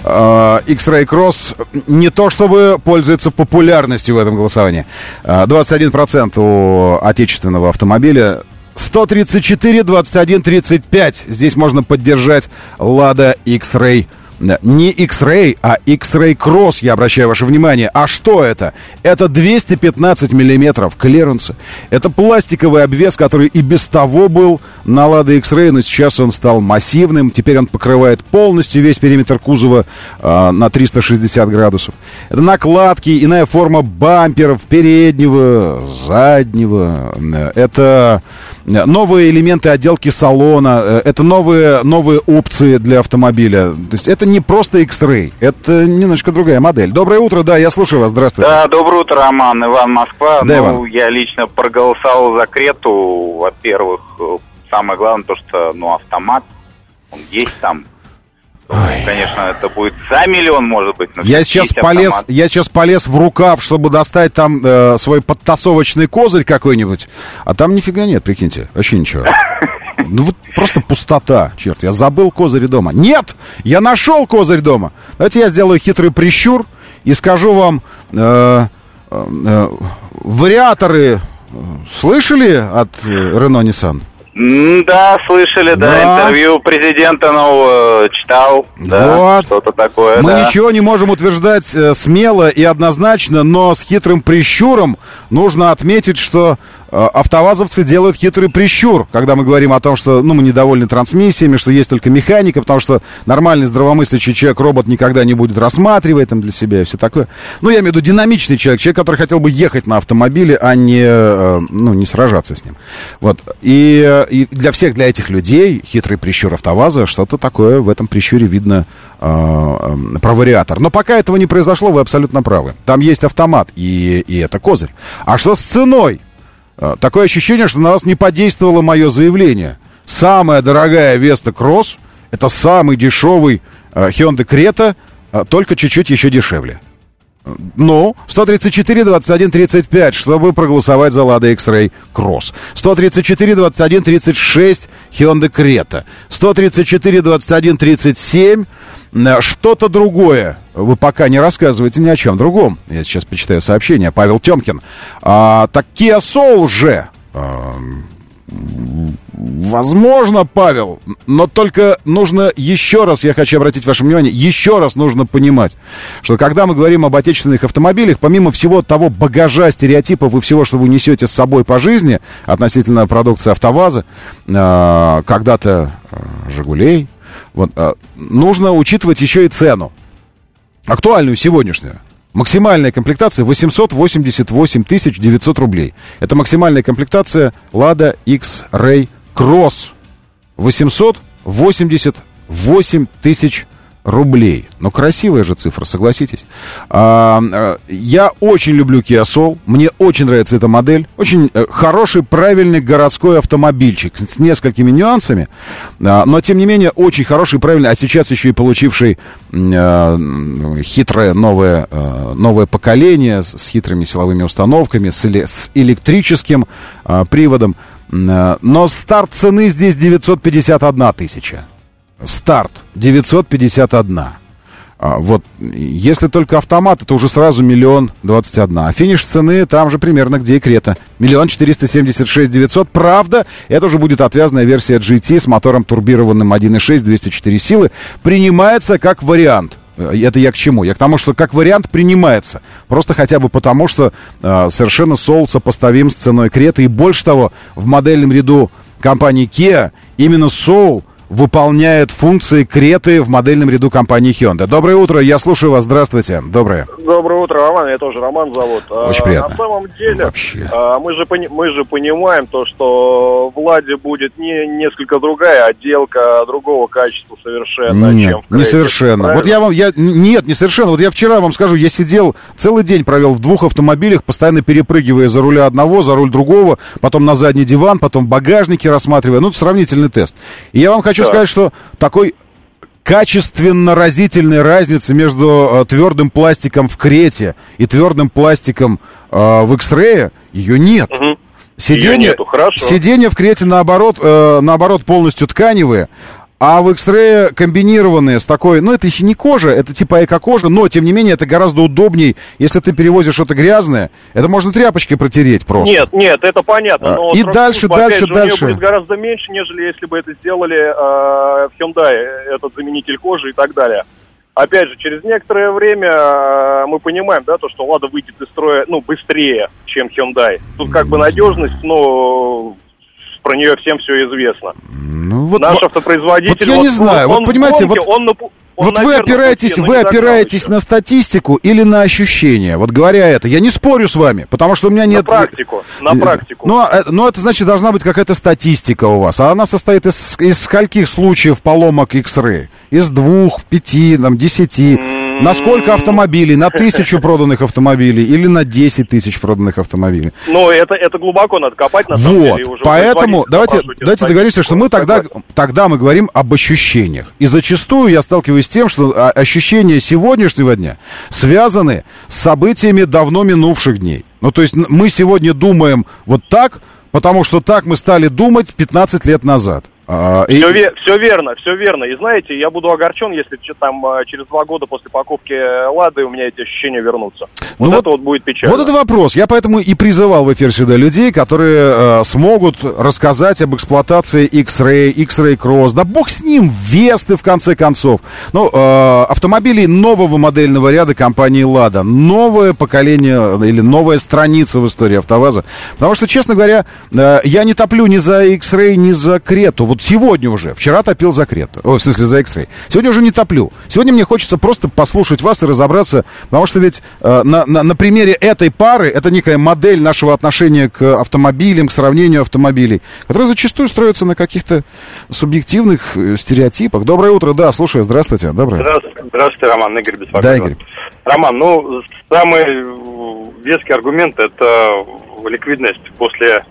X-Ray Cross не то чтобы пользуется популярностью в этом голосовании. двадцать один процент у отечественного автомобиля. сто тридцать четыре двадцать один тридцать пять. Здесь можно поддержать Lada X-Ray. Не X-Ray, а X-Ray Cross, я обращаю ваше внимание. А что это? Это двести пятнадцать миллиметров клиренса. Это пластиковый обвес, который и без того был на Lada X-Ray, но сейчас он стал массивным. Теперь он покрывает полностью весь периметр кузова э, на триста шестьдесят градусов. Это накладки, иная форма бамперов переднего, заднего. Это новые элементы отделки салона. Это новые, новые опции для автомобиля. То есть это не просто X-Ray, это немножко другая модель. Доброе утро, да, я слушаю вас, здравствуйте. Да, доброе утро, Роман, Иван, Москва. Да, ну, Иван. Я лично проголосовал за Крету. Во-первых, самое главное то, что, ну, автомат, он есть там. Ой. Конечно, это будет за миллион, может быть. Но я сейчас полез, автомат. я сейчас полез в рукав, чтобы достать там э, свой подтасовочный козырь какой-нибудь, а там нифига нет, прикиньте, вообще ничего. Ну вот просто пустота, черт, я забыл козырь дома. Нет, я нашел козырь дома. Давайте я сделаю хитрый прищур и скажу вам, э, э, вариаторы слышали от э, Renault Nissan? Да, слышали, да, Да. интервью президента нового читал, да, Вот. что-то такое, Мы да. ничего не можем утверждать э, смело и однозначно, но с хитрым прищуром нужно отметить, что э, автовазовцы делают хитрый прищур, когда мы говорим о том, что ну, мы недовольны трансмиссиями, что есть только механика, потому что нормальный здравомыслящий человек робот никогда не будет рассматривать там для себя и все такое. Ну, я имею в виду динамичный человек, человек, который хотел бы ехать на автомобиле, а не, э, ну, не сражаться с ним. Вот. И, и для всех, для этих людей хитрый прищур АвтоВАЗа, что-то такое в этом прищуре видно э, э, про вариатор. Но пока этого не произошло, вы абсолютно правы. Там есть автомат, и, и это козырь. А что с ценой? Э, такое ощущение, что на вас не подействовало мое заявление. Самая дорогая Vesta Cross — это самый дешевый э, Hyundai Creta, э, только чуть-чуть еще дешевле. Ну, сто тридцать четыре двадцать один тридцать пять, чтобы проголосовать за Lada X-Ray Cross. сто тридцать четыре двадцать один тридцать шесть Hyundai Creta. сто тридцать четыре двадцать один тридцать семь что-то другое. Вы пока не рассказываете ни о чем другом. Я сейчас почитаю сообщение. Павел Тёмкин. А, так Kia Soul же... А, возможно, Павел, но только нужно еще раз, я хочу обратить ваше внимание, еще раз нужно понимать, что когда мы говорим об отечественных автомобилях, помимо всего того багажа, стереотипов и всего, что вы несете с собой по жизни относительно продукции АвтоВАЗа, э, когда-то э, «Жигулей», вот, э, нужно учитывать еще и цену, актуальную сегодняшнюю. Максимальная комплектация восемьсот восемьдесят восемь тысяч девятьсот рублей. Это максимальная комплектация Lada X-Ray Cross. восемьсот восемьдесят восемь тысяч рублей. Но красивая же цифра, согласитесь. А, а, я очень люблю Kia Soul. Мне очень нравится эта модель. Очень э, хороший, правильный городской автомобильчик с, с несколькими нюансами. А, но, тем не менее, очень хороший, правильный. А сейчас еще и получивший э, хитрое новое, э, новое поколение с, с хитрыми силовыми установками, с, эле, с электрическим э, приводом. Э, но старт цены здесь девятьсот пятьдесят одна тысяча. Старт девятьсот пятьдесят один. А, вот, если только автомат, это уже сразу миллион двадцать одна. А финиш цены там же примерно, где и Крета. Миллион четыреста семьдесят шесть девятьсот. Правда, это уже будет отвязная версия джи ти с мотором турбированным один и шесть, двести четыре силы. Принимается как вариант. Это я к чему? Я к тому, что как вариант принимается. Просто хотя бы потому, что э, совершенно Soul сопоставим с ценой Креты. И больше того, в модельном ряду компании Kia именно Soul выполняет функции Креты в модельном ряду компании Hyundai. Доброе утро, я слушаю вас, здравствуйте. Доброе. Доброе утро, Роман, меня тоже Роман зовут. Очень а, приятно. На самом деле, Вообще. а, мы, же, мы же понимаем то, что в Ладе будет не несколько другая отделка, другого качества совершенно, Нет, чем в не Крете, совершенно. правильно? Вот я вам, я, нет, не совершенно. Вот я вчера вам скажу, я сидел, целый день провел в двух автомобилях, постоянно перепрыгивая за руля одного, за руль другого, потом на задний диван, потом в багажнике рассматривая. Ну, это сравнительный тест. И я вам хочу Да. сказать, что такой качественно разительной разницы между э, твердым пластиком в Крете и твердым пластиком э, в X-Ray, ее нет. Угу. Сиденья, нету, хорошо. Сиденья в Крете, наоборот, э, наоборот, полностью тканевые, а в X-Ray комбинированные с такой, ну, это еще не кожа, это типа эко-кожа, но, тем не менее, это гораздо удобней, если ты перевозишь что-то грязное, это можно тряпочкой протереть просто. Нет, нет, это понятно. Но и срок дальше, службы, дальше, опять же, дальше. У нее будет гораздо меньше, нежели если бы это сделали э, в Hyundai, этот заменитель кожи и так далее. Опять же, через некоторое время э, мы понимаем, да, то, что Лада выйдет из строя, ну, быстрее, чем Hyundai. Тут как бы надежность, но про нее всем все известно. Ну, вот, Наш вот, автопроизводитель... Вот я вот, не знаю, он, вот понимаете, гонке, вот... он на, он Вот вы опираетесь, вы опираетесь на статистику или на ощущения? Вот говоря это, я не спорю с вами, потому что у меня нет... На практику, на практику. Но, но это значит, должна быть какая-то статистика у вас. А она состоит из, из скольких случаев поломок X-Ray? Из двух, пяти, там, десяти. Mm-hmm. На сколько автомобилей? На тысячу проданных автомобилей или на десять тысяч проданных автомобилей? Ну, это, это глубоко надо копать, на самом вот, деле. Уже поэтому давайте, давайте договоримся, что мы тогда, тогда мы говорим об ощущениях. И зачастую я сталкиваюсь с тем, что ощущения сегодняшнего дня связаны с событиями давно минувших дней. Ну, то есть мы сегодня думаем вот так, потому что так мы стали думать пятнадцать лет назад. А, все, и... ве- все верно, все верно. И знаете, я буду огорчен, если там через два года после покупки Лады у меня эти ощущения вернутся. Вот ну это вот, вот будет печально. Вот это вопрос. Я поэтому и призывал в эфир сюда людей, которые э, смогут рассказать об эксплуатации X-Ray, X-Ray Cross. Да бог с ним, Весты в конце концов. Ну, э, автомобилей нового модельного ряда компании Лада. Новое поколение или новая страница в истории АвтоВАЗа. Потому что, честно говоря, э, я не топлю ни за X-Ray, ни за Крету. Вот сегодня уже, вчера топил за Крету, о, в смысле за X-Ray. Сегодня уже не топлю. Сегодня мне хочется просто послушать вас и разобраться, потому что ведь э, на, на, на примере этой пары, это некая модель нашего отношения к автомобилям, к сравнению автомобилей, которая зачастую строится на каких-то субъективных э, стереотипах. Доброе утро, да, слушаю, здравствуйте. Доброе. Здравствуйте, здравствуйте, Роман, Игорь Беспокойный. Да, Игорь. Роман, ну, самый веский аргумент — это ликвидность после...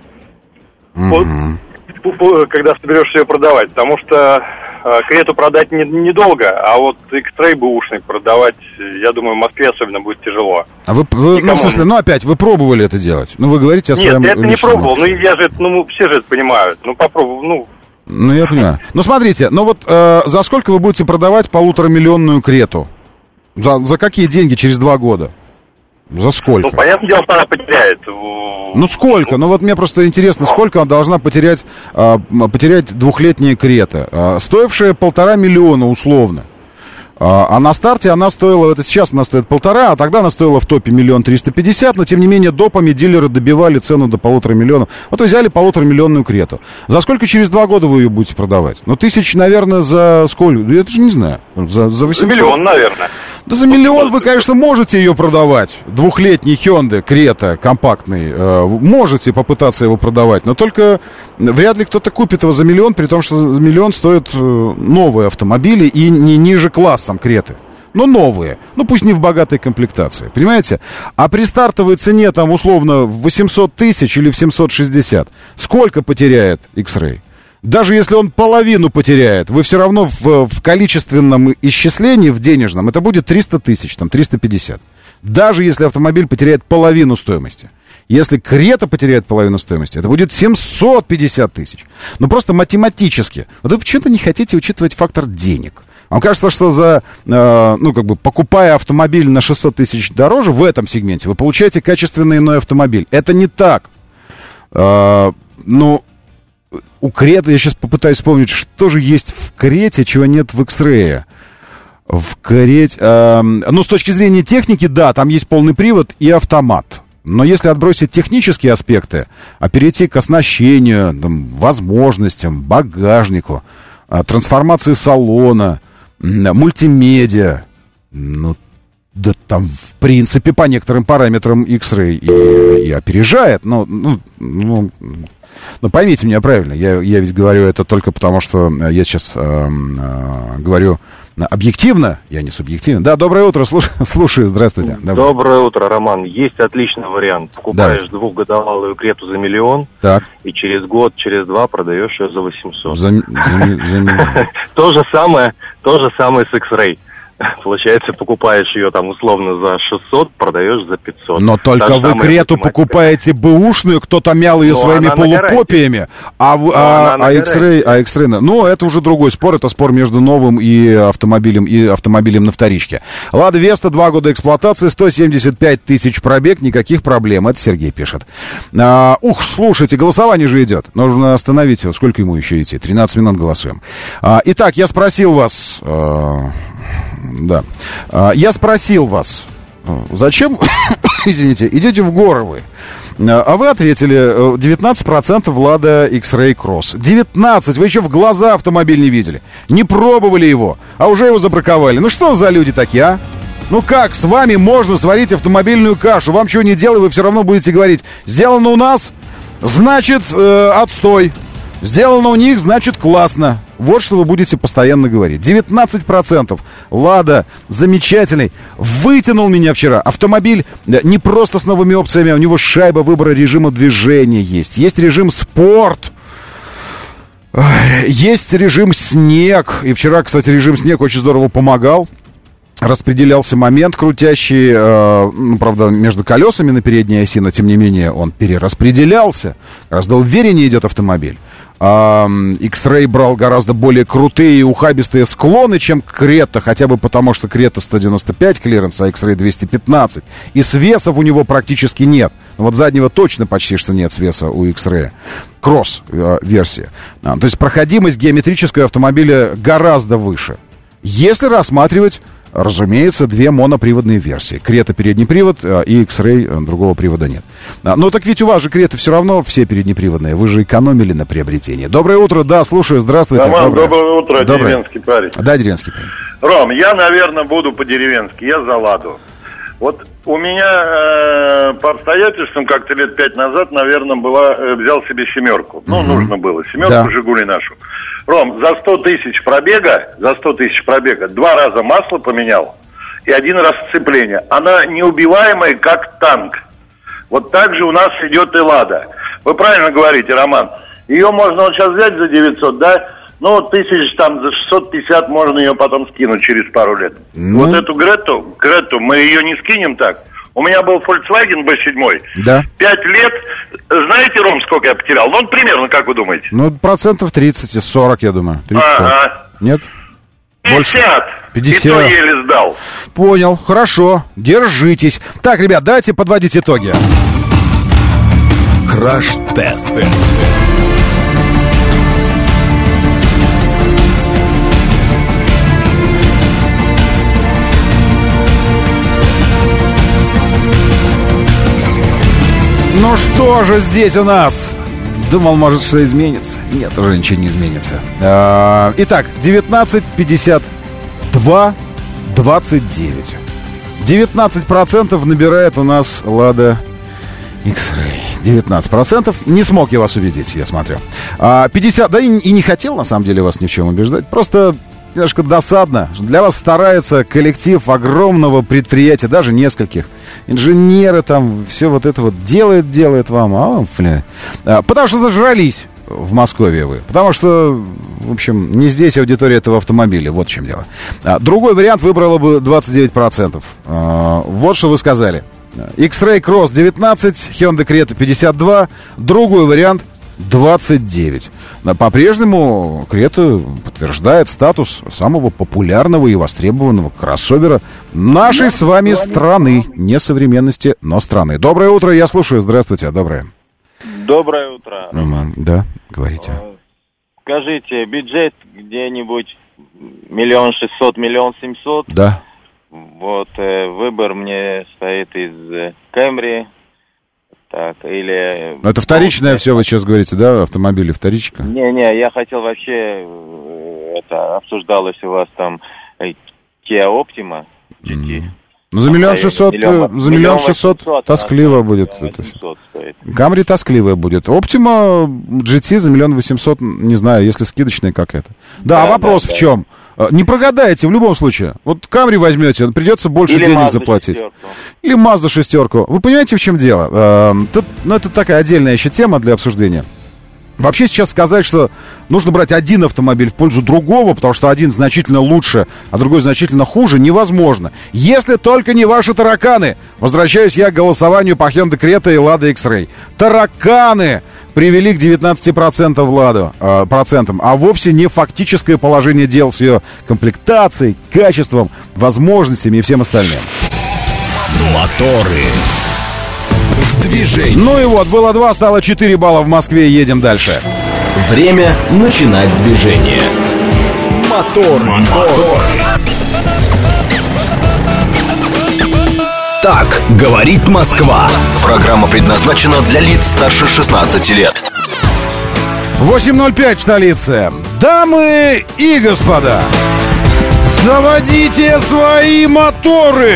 Mm-hmm. когда соберешься ее продавать, потому что э, Крету продать не, недолго, а вот X-Ray бэушный продавать, я думаю, в Москве особенно будет тяжело. А вы, вы ну, в смысле, ну опять, вы пробовали это делать? Ну, вы говорите о Нет, своем... Нет, я это не пробовал, опыте. ну, я же, ну, все же это понимают, ну, попробовал, ну... Ну, я понимаю. Ну, смотрите, ну вот э, за сколько вы будете продавать полуторамиллионную Крету? За, за какие деньги через два года? За сколько? Ну, понятное дело, что она потеряет. Ну, сколько? Ну, вот мне просто интересно, сколько она должна потерять, э, потерять двухлетняя Крета, э, стоившая полтора миллиона условно. Э, а на старте она стоила, это сейчас она стоит полтора, а тогда она стоила в топе миллион триста пятьдесят, но, тем не менее, допами дилеры добивали цену до полутора миллионов. Вот вы взяли полуторамиллионную Крету. За сколько через два года вы ее будете продавать? Ну, тысяч, наверное, за сколько? Я даже не знаю. За, за восемьсот? За миллион, наверное. Да за миллион вы, конечно, можете ее продавать. Двухлетний Hyundai Крета компактный. Э, можете попытаться его продавать. Но только вряд ли кто-то купит его за миллион, при том, что за миллион стоят э, новые автомобили и не ниже классом Креты. Но новые. Ну, пусть не в богатой комплектации. Понимаете? А при стартовой цене, там, условно, в восемьсот тысяч или в семьсот шестьдесят, сколько потеряет X-Ray? Даже если он половину потеряет, вы все равно в, в количественном исчислении, в денежном, это будет триста тысяч, там, триста пятьдесят. Даже если автомобиль потеряет половину стоимости. Если Крета потеряет половину стоимости, это будет семьсот пятьдесят тысяч. Ну, просто математически. Вот вы почему-то не хотите учитывать фактор денег. Вам кажется, что за, э, ну, как бы, покупая автомобиль на шестьсот тысяч дороже в этом сегменте, вы получаете качественный иной автомобиль. Это не так. Э, ну... У Креты, я сейчас попытаюсь вспомнить, что же есть в Крете, чего нет в X-Ray. В Крете... Э, ну, с точки зрения техники, да, там есть полный привод и автомат. Но если отбросить технические аспекты, а перейти к оснащению, там, возможностям, багажнику, э, трансформации салона, э, мультимедиа, ну, да там, в принципе, по некоторым параметрам X-Ray и, и опережает, но... Ну, ну, Ну, поймите меня правильно, я, я ведь говорю это только потому, что я сейчас э, э, говорю объективно, я не субъективно. Да, доброе утро, слушаю, слушаю здравствуйте. Доброе. доброе утро, Роман. Есть отличный вариант. Покупаешь Давайте. двухгодовалую Крету за миллион, так. и через год, через два продаешь ее за восемьсот. За, за, за... То же самое, то же самое с X-Ray. Получается, покупаешь ее там условно за шестьсот, продаешь за пятьсот. Но только вы Крету покупаете бэушную, кто-то мял ее Но своими полукопиями, а, а, а, X-Ray, а X-Ray, ну, это уже другой спор, это спор между новым и автомобилем, и автомобилем на вторичке. Лада Веста, два года эксплуатации, сто семьдесят пять тысяч пробег, никаких проблем, это Сергей пишет. А, ух, слушайте, голосование же идет, нужно остановить его, сколько ему еще идти, тринадцать минут голосуем. А, итак, я спросил вас... А, Да. Я спросил вас, зачем, извините, идете в горы вы? А вы ответили, девятнадцать процентов Лада X-Ray Cross. девятнадцать, вы еще в глаза автомобиль не видели. Не пробовали его, а уже его забраковали. Ну что за люди такие, а? Ну как с вами можно сварить автомобильную кашу? Вам чего не делай, вы все равно будете говорить, сделано у нас, значит, э, отстой. Сделано у них, значит, классно. Вот что вы будете постоянно говорить. девятнадцать процентов. Лада замечательный. Вытянул меня вчера. Автомобиль не просто с новыми опциями, а у него шайба выбора режима движения есть. Есть режим спорт. Есть режим снег. И вчера, кстати, режим снег очень здорово помогал. Распределялся момент крутящий, э, ну, правда, между колесами на передней оси, но, тем не менее, он перераспределялся. Гораздо увереннее идет автомобиль. А, X-Ray брал гораздо более крутые и ухабистые склоны, чем Крета, хотя бы потому, что Крета сто девяносто пять клиренс, а X-Ray двести пятнадцать. И свесов у него практически нет. Вот заднего точно почти что нет свеса у X-Ray. Кросс-версия. А, то есть проходимость геометрического автомобиля гораздо выше. Если рассматривать... Разумеется, две моноприводные версии. Крета передний привод и X-Ray другого привода нет. Но так ведь у вас же Крета все равно все переднеприводные. Вы же экономили на приобретении. Доброе утро, да, слушаю, здравствуйте. Роман, доброе, доброе утро, доброе. Деревенский парень. Да, деревенский парень. Ром, я, наверное, буду по-деревенски, я за Ладу. Вот у меня э, по обстоятельствам как-то лет пять назад, наверное, была, э, взял себе семерку. Ну, угу. нужно было. Семерку, да. Жигули нашу. Ром, за сто тысяч пробега, за сто тысяч пробега, два раза масло поменял и один раз сцепление. Она неубиваемая, как танк. Вот так же у нас идет и Лада. Вы правильно говорите, Роман. Ее можно вот сейчас взять за девятьсот, да? Ну, тысяч там за шестьсот пятьдесят можно ее потом скинуть через пару лет. Ну... Вот эту Грету, Грету, мы ее не скинем так. У меня был Volkswagen бэ семь. Да. Пять лет. Знаете, Ром, сколько я потерял? Ну, примерно, как вы думаете? Ну, процентов тридцать, сорок, я думаю. тридцать, ага. Нет? пятьдесят. пятьдесят. И то еле сдал. Понял, хорошо. Держитесь. Так, ребят, давайте подводить итоги. Краш-тест. Ну что же здесь у нас? Думал, может, что изменится. Нет, уже ничего не изменится. Итак, девятнадцать, пятьдесят два, двадцать девять. девятнадцать процентов набирает у нас Лада X-Ray. девятнадцать процентов. Не смог я вас убедить, я смотрю. пятьдесят, да и, и не хотел, на самом деле, вас ни в чем убеждать. Просто немножко досадно. Для вас старается коллектив огромного предприятия, даже нескольких. Инженеры там, все вот это вот делают, делают вам. А, бля. Потому что зажрались в Москве вы. Потому что, в общем, не здесь аудитория этого автомобиля. Вот в чем дело. Другой вариант выбрало бы двадцать девять процентов. Вот что вы сказали. X-Ray Cross девятнадцать, Hyundai Creta пятьдесят два. Другой вариант двадцать девять. По-прежнему Крета подтверждает статус самого популярного и востребованного кроссовера нашей с вами страны. Не современности, но страны. Доброе утро, я слушаю. Здравствуйте, доброе. Доброе утро. Да, говорите. Скажите, бюджет где-нибудь миллион шестьсот, миллион семьсот? Да. Вот, э, выбор мне стоит из Camry. Так, или... Это вторичное все, вы сейчас говорите, да, автомобили вторичка? Не-не, я хотел вообще, это обсуждалось у вас там Kia Optima джи ти. Mm. Ну, за миллион шестьсот, за миллион шестьсот тоскливо будет. Камри тоскливая будет. Optima джи ти за миллион восемьсот, не знаю, если скидочная, как это. Да, да вопрос да, в чем? Не прогадаете в любом случае. Вот Камри возьмете, придется больше Или денег Mazda заплатить. шестерку. Или Мазда шестерку. Вы понимаете, в чем дело? Э, тут, ну, это такая отдельная еще тема для обсуждения. Вообще сейчас сказать, что нужно брать один автомобиль в пользу другого, потому что один значительно лучше, а другой значительно хуже, невозможно. Если только не ваши тараканы. Возвращаюсь я к голосованию по Hyundai Creta и Lada X-Ray. Тараканы привели к девятнадцати процентам Ладу, э, процентам, а вовсе не фактическое положение дел с ее комплектацией, качеством, возможностями и всем остальным. Моторы. Движение. Ну и вот, было два, стало четыре балла в Москве, едем дальше. Время начинать движение. Мотор, мотор. Так говорит Москва. Программа предназначена для лиц старше шестнадцати лет. восемь ноль пять в столице. Дамы и господа, заводите свои моторы.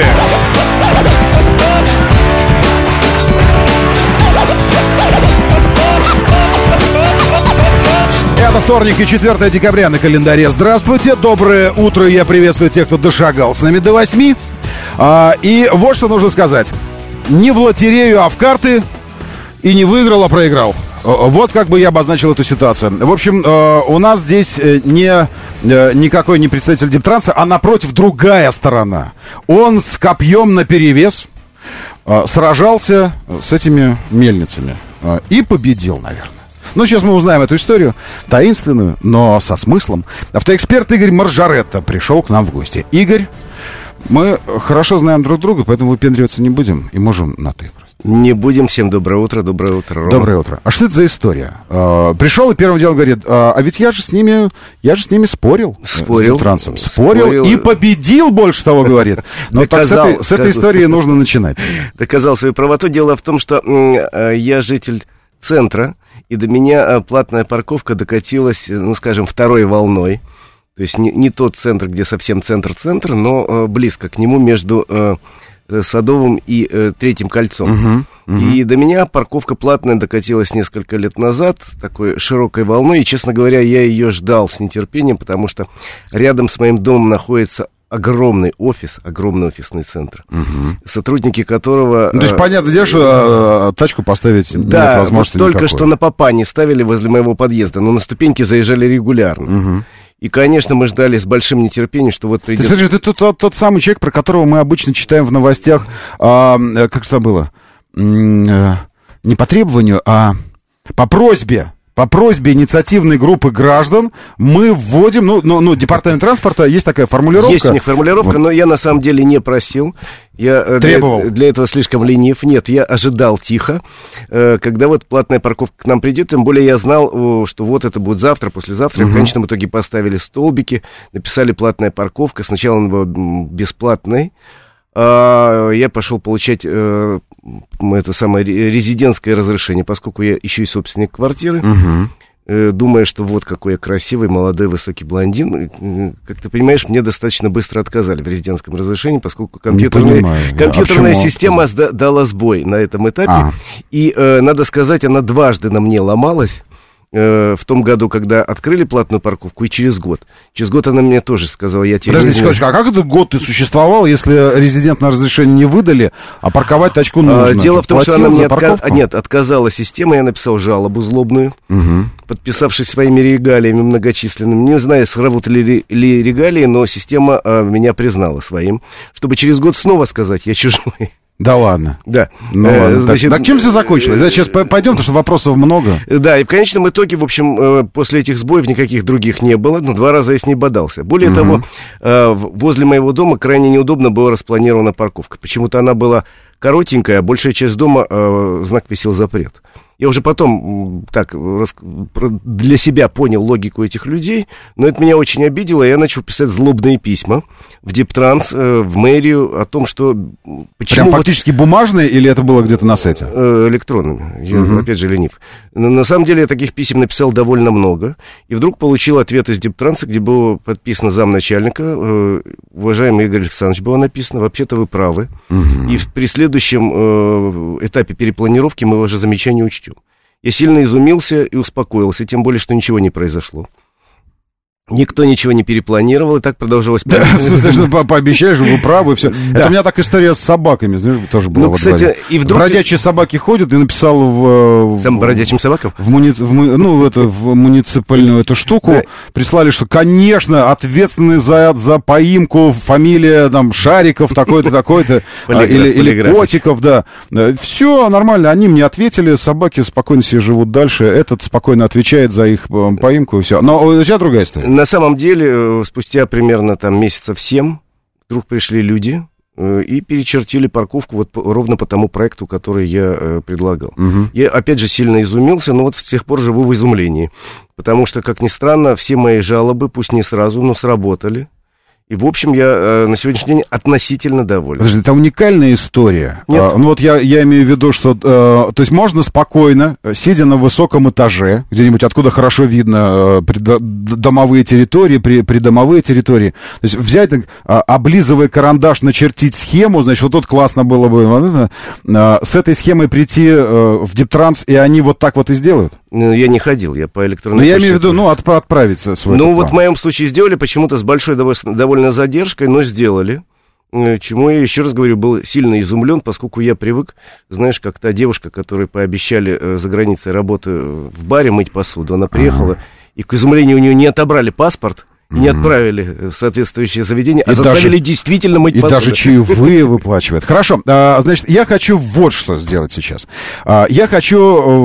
Это вторник и четвёртое декабря на календаре. Здравствуйте, доброе утро. Я приветствую тех, кто дошагал с нами до восьми. А, и вот что нужно сказать. Не в лотерею, а в карты. И не выиграл, а проиграл. Вот как бы я обозначил эту ситуацию. В общем, у нас здесь не никакой не представитель Дептранса, а напротив другая сторона. Он с копьем наперевес сражался с этими мельницами. И победил, наверное. Ну, сейчас мы узнаем эту историю, таинственную, но со смыслом. Автоэксперт Игорь Маржаретта пришел к нам в гости. Игорь, мы хорошо знаем друг друга, поэтому выпендриваться не будем и можем на «ты» просто. Не будем. Всем доброе утро, доброе утро, Рома. Доброе утро. А что это за история? А, пришел и первым делом говорит, а, а ведь я же с ними, я же с ними спорил. Спорил. С Дептранцем. Спорил, спорил и победил, больше того говорит. Но так с этой, с этой истории нужно начинать. Доказал свою правоту. Дело в том, что я житель центра, и до меня платная парковка докатилась, ну, скажем, второй волной. То есть не, не тот центр, где совсем центр-центр, но э, близко к нему, между э, Садовым и э, Третьим кольцом. Uh-huh, uh-huh. И до меня парковка платная докатилась несколько лет назад, такой широкой волной. И, честно говоря, я ее ждал с нетерпением, потому что рядом с моим домом находится огромный офис, огромный офисный центр, угу. сотрудники которого... Ну, то есть, э, понятное дело, что э, тачку поставить да, нет возможности вот только никакой. Что на Папане ставили возле моего подъезда, но на ступеньки заезжали регулярно. Угу. И, конечно, мы ждали с большим нетерпением, что вот придет... Ты скажи, ты тот, тот, тот самый человек, про которого мы обычно читаем в новостях, а, как это было, не по требованию, а по просьбе. По просьбе инициативной группы граждан мы вводим, ну, ну, ну департамент транспорта, есть такая формулировка. Есть у них формулировка, вот. Но я на самом деле не просил. Я требовал. Для, для этого слишком ленив. Нет, я ожидал тихо, когда вот платная парковка к нам придет. Тем более я знал, что вот это будет завтра, послезавтра. Угу. И в конечном итоге поставили столбики, написали платная парковка. Сначала она была бесплатной. Я пошел получать э, это самое резидентское разрешение, поскольку я еще и собственник квартиры, угу. э, думая, что вот какой я красивый, молодой, высокий блондин. Э, как ты понимаешь, мне достаточно быстро отказали в резидентском разрешении, поскольку компьютерная, компьютерная а система сда- дала сбой на этом этапе. А. И, э, надо сказать, она дважды на мне ломалась. В том году, когда открыли платную парковку, и через год. Через год она мне тоже сказала, я тебе... Подожди, секундочку, а как этот год ты существовал, если резидентное разрешение не выдали, а парковать тачку нужно? Дело в том, что она мне отка... Нет, отказала система, я написал жалобу злобную, угу. подписавшись своими регалиями многочисленными. Не знаю, сравут ли, ли регалии, но система а, меня признала своим, чтобы через год снова сказать, я чужой. Да ладно. Да. Ну, э, ладно. Значит, так, так чем все закончилось? Да, сейчас пойдем, потому что вопросов много. Да, и в конечном итоге, в общем, после этих сбоев никаких других не было. Но два раза я с ней бодался. Более угу. того, возле моего дома крайне неудобно была распланирована парковка. Почему-то она была коротенькая, а большая часть дома знак висел запрет. Я уже потом так для себя понял логику этих людей, но это меня очень обидело, и я начал писать злобные письма в Дептранс, в мэрию о том, что... Почему прям фактически вот... бумажные, или это было где-то на сайте? Электронными, я, угу. опять же, ленив. Но на самом деле я таких писем написал довольно много, и вдруг получил ответ из Дептранса, где было подписано замначальника, уважаемый Игорь Александрович, было написано, вообще-то вы правы, угу. и при следующем этапе перепланировки мы ваше замечание учтем. Я сильно изумился и успокоился, тем более, что ничего не произошло. Никто ничего не перепланировал, и так продолжилось. Да, в смысле, что по пообещали, что вы правы, все. Да. Это у меня так история с собаками, знаешь, тоже была. Ну, кстати, и вдруг... Бродячие собаки ходят, и написал в... Сам бродячим собакам? В, муни... в, ну, это, в муниципальную эту штуку. Да. Прислали, что, конечно, ответственный за, за поимку фамилия, там, Шариков, такой-то, такой-то, или, или Котиков, да. Все нормально, они мне ответили, собаки спокойно себе живут дальше, этот спокойно отвечает за их поимку, и все. Но сейчас другая история. На самом деле, спустя примерно там месяцев семь, вдруг пришли люди э, и перечертили парковку вот по, ровно по тому проекту, который я э, предлагал. Угу. Я, опять же, сильно изумился, но вот с тех пор живу в изумлении. Потому что, как ни странно, все мои жалобы, пусть не сразу, но сработали. И, в общем, я э, на сегодняшний день относительно доволен. Подожди, это уникальная история. Нет. А, ну вот я, я имею в виду, что... Э, то есть можно спокойно, сидя на высоком этаже, где-нибудь откуда хорошо видно э, придо, домовые территории, при, придомовые территории, то есть взять, э, облизывая карандаш, начертить схему, значит, вот тут классно было бы вот это, э, с этой схемой прийти э, в Дептранс, и они вот так вот и сделают? Ну, я не ходил, я по электронной почте. Ну, я имею в виду, ну, отп- отправиться свой. Ну, вот в моем случае сделали, почему-то с большой довольно задержкой, но сделали. Чему я, еще раз говорю, был сильно изумлен, поскольку я привык, знаешь, как та девушка, которой пообещали за границей работу в баре мыть посуду, она приехала, ага. и, к изумлению, у нее не отобрали паспорт, и не отправили в соответствующее заведение, а и заставили даже, действительно мыть и посуду. И даже чаевые выплачивают. Хорошо, а, значит, я хочу вот что сделать сейчас. А, я хочу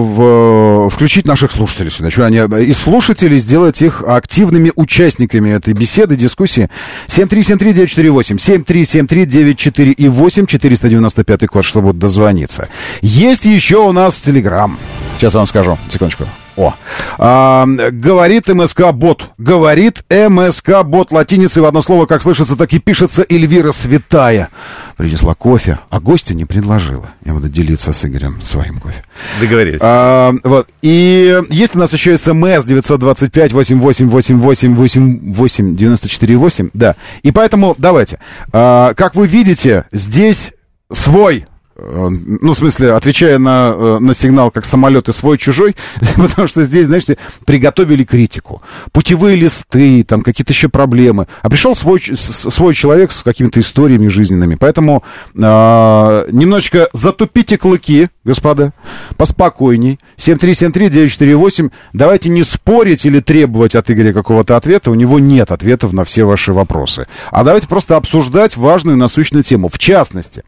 в, включить наших слушателей сюда. Что они, из слушателей сделать их активными участниками этой беседы, дискуссии. семь три семь три девять четыре восемь, семь три семь три девять четыре и восемь, четыреста девяносто пятый код, чтобы дозвониться. Есть еще у нас Телеграм. Сейчас я вам скажу. Секундочку. О, а, говорит МСК-бот, говорит МСК-бот латиницей в одно слово, как слышится, так и пишется. Эльвира Святая принесла кофе, а гостя не предложила. Я буду делиться с Игорем своим кофе. Договорились. А, вот. И есть у нас еще СМС девятьсот двадцать пять восемь восемь восемь восемь восемь восемь девяносто четыре восемь, да. И поэтому давайте, а, как вы видите, здесь свой... Ну, в смысле, отвечая на, на сигнал, как самолеты свой-чужой, потому что здесь, знаете, приготовили критику. Путевые листы, там какие-то еще проблемы. А пришел свой, свой человек с какими-то историями жизненными. Поэтому э, немножечко затупите клыки, господа, поспокойней. семь три семь три девять четыре восемь. Давайте не спорить или требовать от Игоря какого-то ответа. У него нет ответов на все ваши вопросы. А давайте просто обсуждать важную насущную тему. В частности,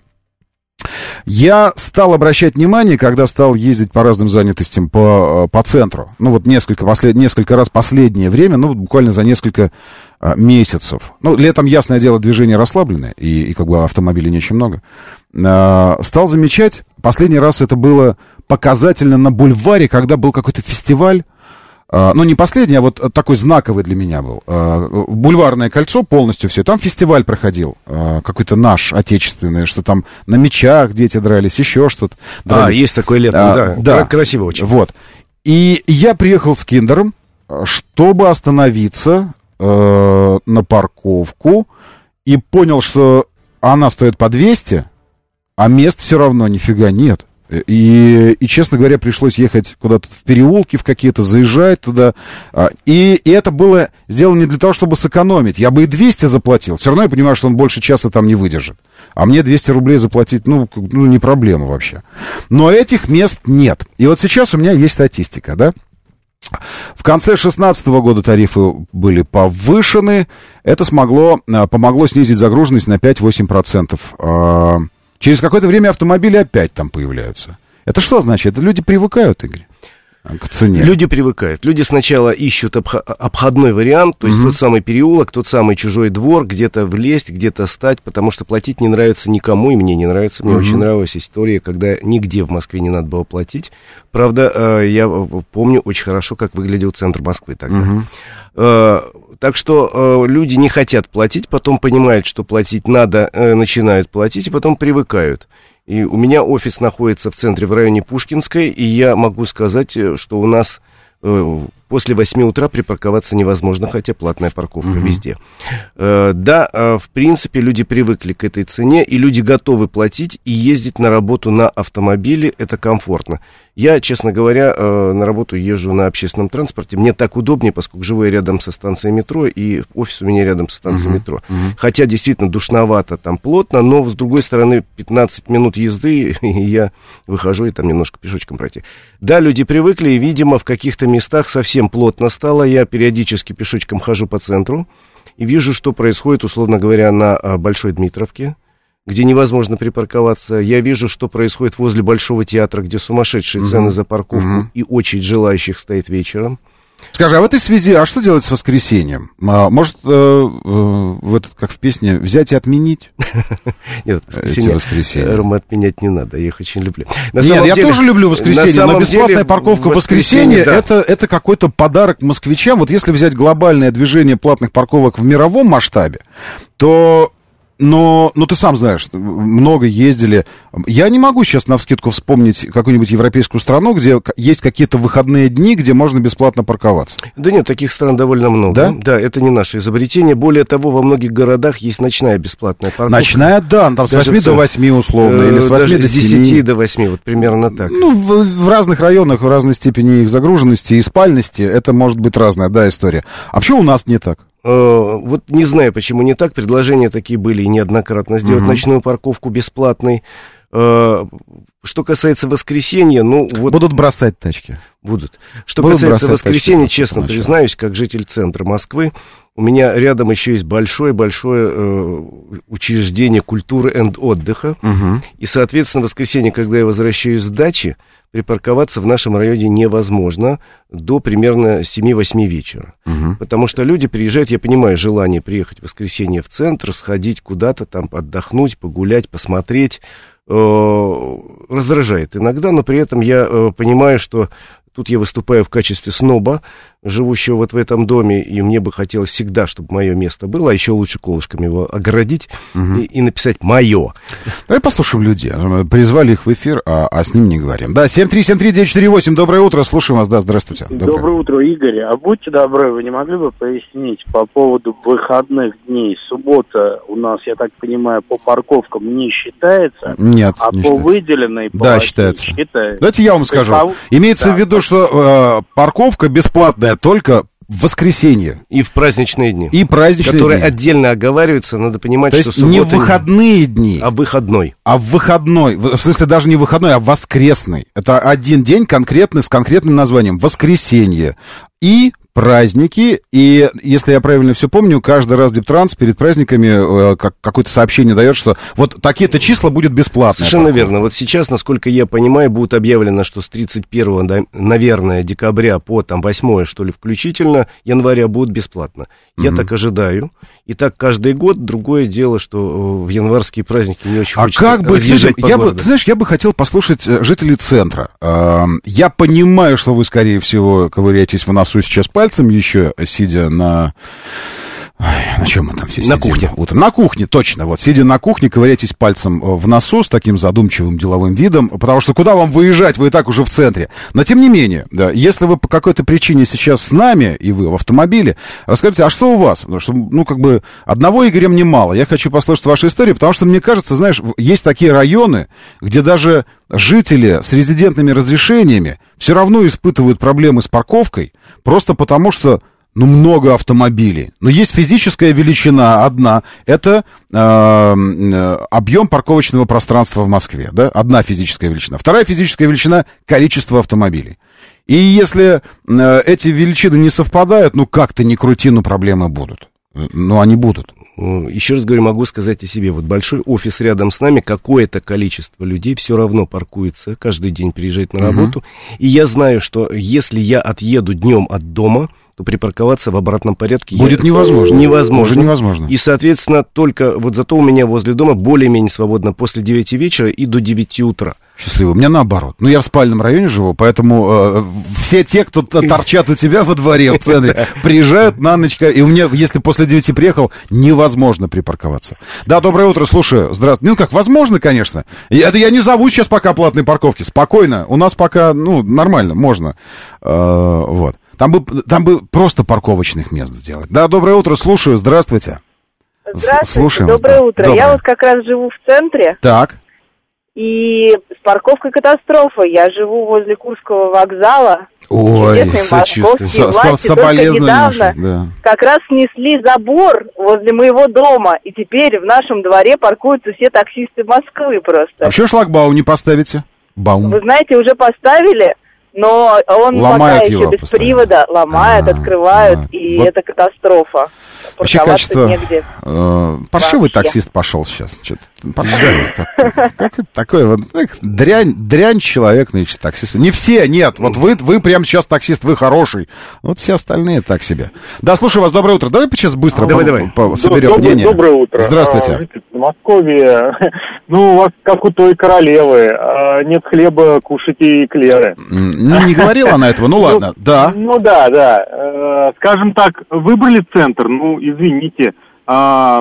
я стал обращать внимание, когда стал ездить по разным занятостям по, по центру. Ну, вот несколько, послед... несколько раз последнее время, ну, вот буквально за несколько а, месяцев. Ну, летом, ясное дело, движение расслабленное, и, и как бы автомобилей не очень много. А, стал замечать, последний раз это было показательно на бульваре, когда был какой-то фестиваль. Ну, не последний, а вот такой знаковый для меня был. Бульварное кольцо полностью все. Там фестиваль проходил, какой-то наш, отечественный, что там на мечах дети дрались, еще что-то. Дрались. А, есть такое лето, а, да. Да. Красиво очень. Вот. И я приехал с киндером, чтобы остановиться э, на парковку, и понял, что она стоит по двести, а мест все равно нифига нет. И, и, честно говоря, пришлось ехать куда-то в переулки в какие-то, заезжать туда. И, и это было сделано не для того, чтобы сэкономить. Я бы и двести заплатил. Все равно я понимаю, что он больше часа там не выдержит. А мне двести рублей заплатить, ну, ну, не проблема вообще. Но этих мест нет. И вот сейчас у меня есть статистика, да? В конце две тысячи шестнадцатого года тарифы были повышены. Это смогло, помогло снизить загруженность на пять-восемь процентов. Через какое-то время автомобили опять там появляются. Это что значит? Это люди привыкают, Игорь, к цене? Люди привыкают. Люди сначала ищут обх- обходной вариант, то есть угу. тот самый переулок, тот самый чужой двор, где-то влезть, где-то стать, потому что платить не нравится никому, и мне не нравится. Мне угу. очень нравилась история, когда нигде в Москве не надо было платить. Правда, я помню очень хорошо, как выглядел центр Москвы тогда. Угу. Так что э, люди не хотят платить, потом понимают, что платить надо, э, начинают платить, и потом привыкают. И у меня офис находится в центре, в районе Пушкинской, и я могу сказать, что у нас э, после восьми утра припарковаться невозможно, хотя платная парковка угу. везде. Э, да, э, в принципе, люди привыкли к этой цене, и люди готовы платить и ездить на работу на автомобиле, это комфортно. Я, честно говоря, э, на работу езжу на общественном транспорте, мне так удобнее, поскольку живу я рядом со станцией метро, и офис у меня рядом со станцией uh-huh. метро. Uh-huh. Хотя действительно душновато, там плотно, но, с другой стороны, пятнадцать минут езды, и я выхожу, и там немножко пешочком пройти. Да, люди привыкли, и, видимо, в каких-то местах совсем плотно стало. Я периодически пешочком хожу по центру, и вижу, что происходит, условно говоря, на Большой Дмитровке, где невозможно припарковаться. Я вижу, что происходит возле Большого театра, где сумасшедшие uh-huh. цены за парковку, uh-huh. и очередь желающих стоит вечером. Скажи, а в этой связи, а что делать с воскресеньем? А, может, э, э, в этот, как в песне, взять и отменить? Нет, воскресенье, Рома, отменять не надо, я их очень люблю. Нет, я тоже люблю воскресенье, но бесплатная парковка в воскресенье, это какой-то подарок москвичам. Вот если взять глобальное движение платных парковок в мировом масштабе, то... Но, но ты сам знаешь, много ездили. Я не могу сейчас навскидку вспомнить какую-нибудь европейскую страну, где есть какие-то выходные дни, где можно бесплатно парковаться. Да нет, таких стран довольно много. Да? Да, это не наше изобретение. Более того, во многих городах есть ночная бесплатная парковка. Ночная, да, там с восьми до восьми условно, э, или с восьми до семи. С десяти до восьми, вот примерно так. Ну, в, в разных районах, в разной степени их загруженности и спальности, это может быть разная, да, история. А почему у нас не так? Вот не знаю, почему не так. Предложения такие были и неоднократно сделать uh-huh. ночную парковку бесплатной. Что касается воскресенья, ну вот... Будут бросать тачки. Будут. Что Будут касается воскресенья, честно ночью. признаюсь, как житель центра Москвы, у меня рядом еще есть большое-большое э, учреждение культуры и отдыха. Uh-huh. И, соответственно, в воскресенье, когда я возвращаюсь с дачи, припарковаться в нашем районе невозможно до примерно семь-восемь вечера. Угу. Потому что люди приезжают, я понимаю, желание приехать в воскресенье в центр, сходить куда-то там, отдохнуть, погулять, посмотреть, э, раздражает иногда, но при этом я э, понимаю, что тут я выступаю в качестве сноба, живущего вот в этом доме, и мне бы хотелось всегда, чтобы мое место было, а еще лучше колышками его огородить угу. и, и написать «моё». Давай послушаем людей. Призвали их в эфир, а, а с ним не говорим. Да, семь три семь три девять четыре восемь, доброе утро, слушаем вас, да, здравствуйте. Доброе, доброе утро, Игорь. А будьте добры, вы не могли бы пояснить по поводу выходных дней? Суббота у нас, я так понимаю, по парковкам не считается? Нет, а не по считается. выделенной да, считается. считается. Давайте я вам скажу. По... Имеется да. в виду, что э, парковка бесплатная только в воскресенье. И в праздничные дни. И праздничные которые дни. отдельно оговариваются, надо понимать, То что есть не в выходные дни. А в выходной. А в выходной. В смысле, даже не выходной, а воскресный. Это один день конкретный, с конкретным названием. Воскресенье. И праздники, и, если я правильно все помню, каждый раз Дептранс перед праздниками э, как, какое-то сообщение дает, что вот такие-то числа будет бесплатно. Совершенно верно. Вот сейчас, насколько я понимаю, будет объявлено, что с тридцать первого, наверное, декабря по там восьмое, что ли, включительно, января будет бесплатно. Я угу. так ожидаю. И так каждый год. Другое дело, что в январские праздники не очень а хочется как бы, разъезжать по я городу. бы, ты знаешь, я бы хотел послушать жителей центра. Я понимаю, что вы, скорее всего, ковыряетесь в носу сейчас пальцем еще, сидя на... Ой, на чем мы там все на сидим? Кухне. Утром? На кухне, точно. Вот, сидя на кухне, ковыряйтесь пальцем в носу с таким задумчивым деловым видом, потому что куда вам выезжать, вы и так уже в центре. Но, тем не менее, да, если вы по какой-то причине сейчас с нами, и вы в автомобиле, расскажите, а что у вас? Потому что, ну, как бы, одного Игоря мне мало. Я хочу послушать вашу историю, потому что, мне кажется, знаешь, есть такие районы, где даже жители с резидентными разрешениями все равно испытывают проблемы с парковкой, просто потому что ну, много автомобилей. Но есть физическая величина одна. Это э, объем парковочного пространства в Москве. Да? Одна физическая величина. Вторая физическая величина — количество автомобилей. И если э, эти величины не совпадают, ну, как-то ни крути, но проблемы будут. Ну, они будут. Еще раз говорю, могу сказать о себе. Вот большой офис рядом с нами, какое-то количество людей все равно паркуется, каждый день приезжает на работу. Угу. И я знаю, что если я отъеду днем от дома, то припарковаться в обратном порядке будет я... невозможно. Невозможно. Уже невозможно. И, соответственно, только вот зато у меня возле дома более-менее свободно после девяти вечера и до девяти утра. Счастливо. У меня наоборот. Ну, я в спальном районе живу, поэтому э, все те, кто торчат у тебя во дворе в центре, приезжают на ночь, и у меня, если после девяти приехал, невозможно припарковаться. Да, доброе утро, слушаю. Здравствуйте. Ну, как, возможно, конечно. Я, я не зову сейчас пока платной парковки. Спокойно. У нас пока, ну, нормально, можно. Э, вот. Там бы, там бы просто парковочных мест сделать. Да, доброе утро, слушаю, здравствуйте. Здравствуйте, Слушаем доброе вас, утро. да. Я Доброе. вот как раз живу в центре. Так. И с парковкой катастрофа. Я живу возле Курского вокзала. Ой, Чудесные московские со- со- власти только соболезнования недавно наши, да. как раз снесли забор возле моего дома. И теперь в нашем дворе паркуются все таксисты Москвы просто. А почему шлагбаум не поставите? Баум. Вы знаете, уже поставили, но он Ломают пока его еще без постоянно. привода. Ломают, открывают, и Вот. это катастрофа. Вообще Парковаться качество... негде. э, паршивый Вообще. таксист пошел сейчас. Что-то паршивый. Как, как это такое вот... эх, дрянь, дрянь человек, значит, таксист. Не все, нет. Вот вы, вы прямо сейчас таксист, вы хороший. Вот все остальные так себе. Да, слушаю вас, доброе утро. Давай сейчас быстро Давай, по- давай. по- соберем Доброе- мнение. Доброе утро. Здравствуйте. А, житель Подмосковья. Ну, у вас, как у той королевы, а, нет хлеба, кушайте эклеры. Ну, не говорила она этого, ну ладно, да. Ну да, да. Э, Скажем так, выбрали центр, ну, извините, а,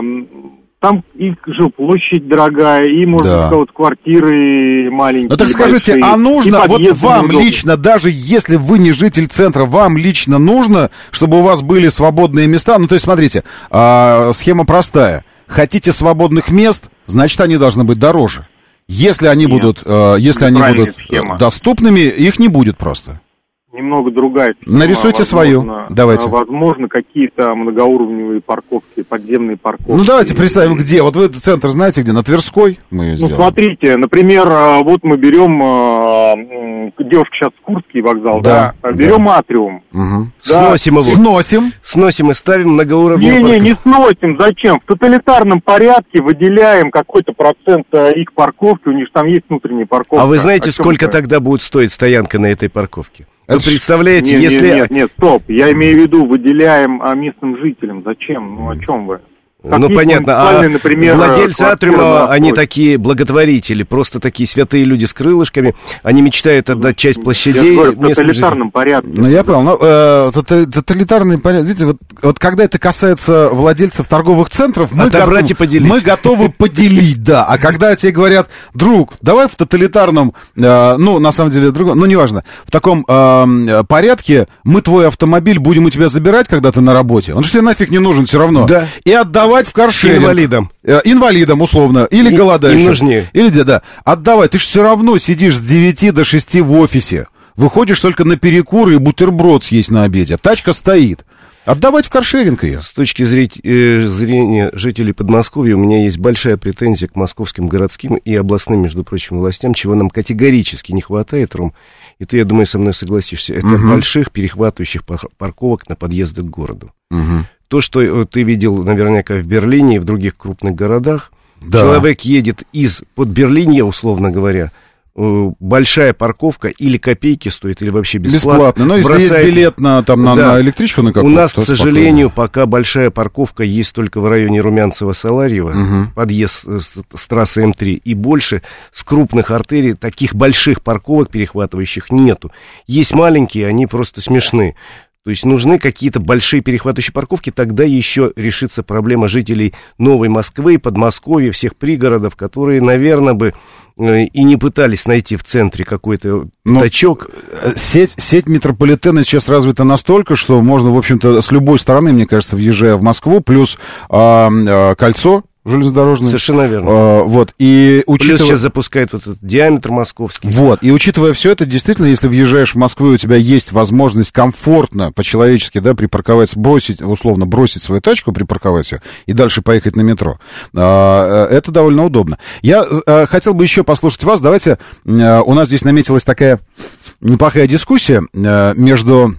там и жилплощадь дорогая, и, может Да. быть, вот квартиры маленькие. Ну так скажите, большие, а нужно, и вот подъезды вам неудобные. лично, даже если вы не житель центра, вам лично нужно, чтобы у вас были свободные места? Ну, то есть, смотрите, а, схема простая. Хотите свободных мест, значит, они должны быть дороже. Если они будут, э, если они неправильная будут схема. доступными, их не будет просто. Немного другая схема. Нарисуйте свою. Возможно, Давайте. а, Возможно, какие-то многоуровневые парковки, подземные парковки. Ну, давайте представим, где. Вот вы центр знаете где? На Тверской мы ее Ну, сделаем. смотрите, например, а, вот мы берем, а, м, девушка сейчас Курский вокзал, Да, да, берем Атриум. Угу. Да. Сносим его. Сносим. Сносим и ставим многоуровневый Не-не, парк. не сносим, зачем? В тоталитарном порядке выделяем какой-то процент а, их парковки, у них там есть внутренняя парковка. А вы знаете, О чем сколько это? тогда будет стоить стоянка на этой парковке? Вы Это ж- представляете, Нет, если... нет, нет, нет, стоп, я имею в виду, выделяем а, местным жителям. Зачем? Ну, о чем вы? Как Ну, есть понятно, а муниципальные, например, владельцы квартиры Атриума, на они площади. такие благотворители, просто такие святые люди с крылышками, они мечтают отдать часть Я площадей говорю, в местным тоталитарном порядке. Ну, я понял. Ну, э, тота- тоталитарный порядок. Видите, вот, вот когда это касается владельцев торговых центров, мы, Отобрать готовы, и поделить. мы готовы поделить, да. А когда тебе говорят, друг, давай в тоталитарном, э, ну, на самом деле, другом, ну, неважно, в таком э, порядке мы твой автомобиль будем у тебя забирать, когда ты на работе. Он же тебе нафиг не нужен все равно. Да. И отдавать в каршеринг. Инвалидам. Э, Инвалидам, условно. Или И- голодающим. им нужнее. Или где, да. Отдавай. Ты же все равно сидишь с девяти до шести в офисе. Выходишь только на перекур и бутерброд съесть на обеде. Тачка стоит. Отдавать в каршеринг ее. С точки зрить- э, зрения жителей Подмосковья у меня есть большая претензия к московским городским и областным, между прочим, властям, чего нам категорически не хватает, Ром, и ты, я думаю, со мной согласишься, это Мгм. больших перехватывающих пар- парковок на подъезды к городу. Мгм. То, что э, ты видел наверняка в Берлине и в других крупных городах, Да. человек едет из Подберлинья, условно говоря, э, большая парковка или копейки стоит, или вообще бесплатно. Бесплатно. Но если бросает- есть билет на, там, на, Да. на электричку на У какую-то, нас, то к сожалению, пока большая парковка есть только в районе Румянцева-Саларьева, Мгм. подъезд э, с, с трассы М три, и больше с крупных артерий таких больших парковок перехватывающих нету. Есть маленькие, они просто смешны. То есть нужны какие-то большие перехватывающие парковки, тогда еще решится проблема жителей Новой Москвы, Подмосковья, всех пригородов, которые, наверное, бы э, и не пытались найти в центре какой-то Ну, пятачок. э, Сеть, сеть метрополитена сейчас развита настолько, что можно, в общем-то, с любой стороны, мне кажется, въезжая в Москву, плюс а, а, кольцо железнодорожное. Совершенно верно. А, вот, и Плюс учитывая... сейчас запускает вот этот диаметр московский. Вот, и учитывая все это, действительно, если въезжаешь в Москву, у тебя есть возможность комфортно, по-человечески, да, припарковать, бросить, условно, бросить свою тачку, припарковать ее и дальше поехать на метро. А, это довольно удобно. Я а, хотел бы еще послушать вас. Давайте, а, у нас здесь наметилась такая неплохая дискуссия а, между,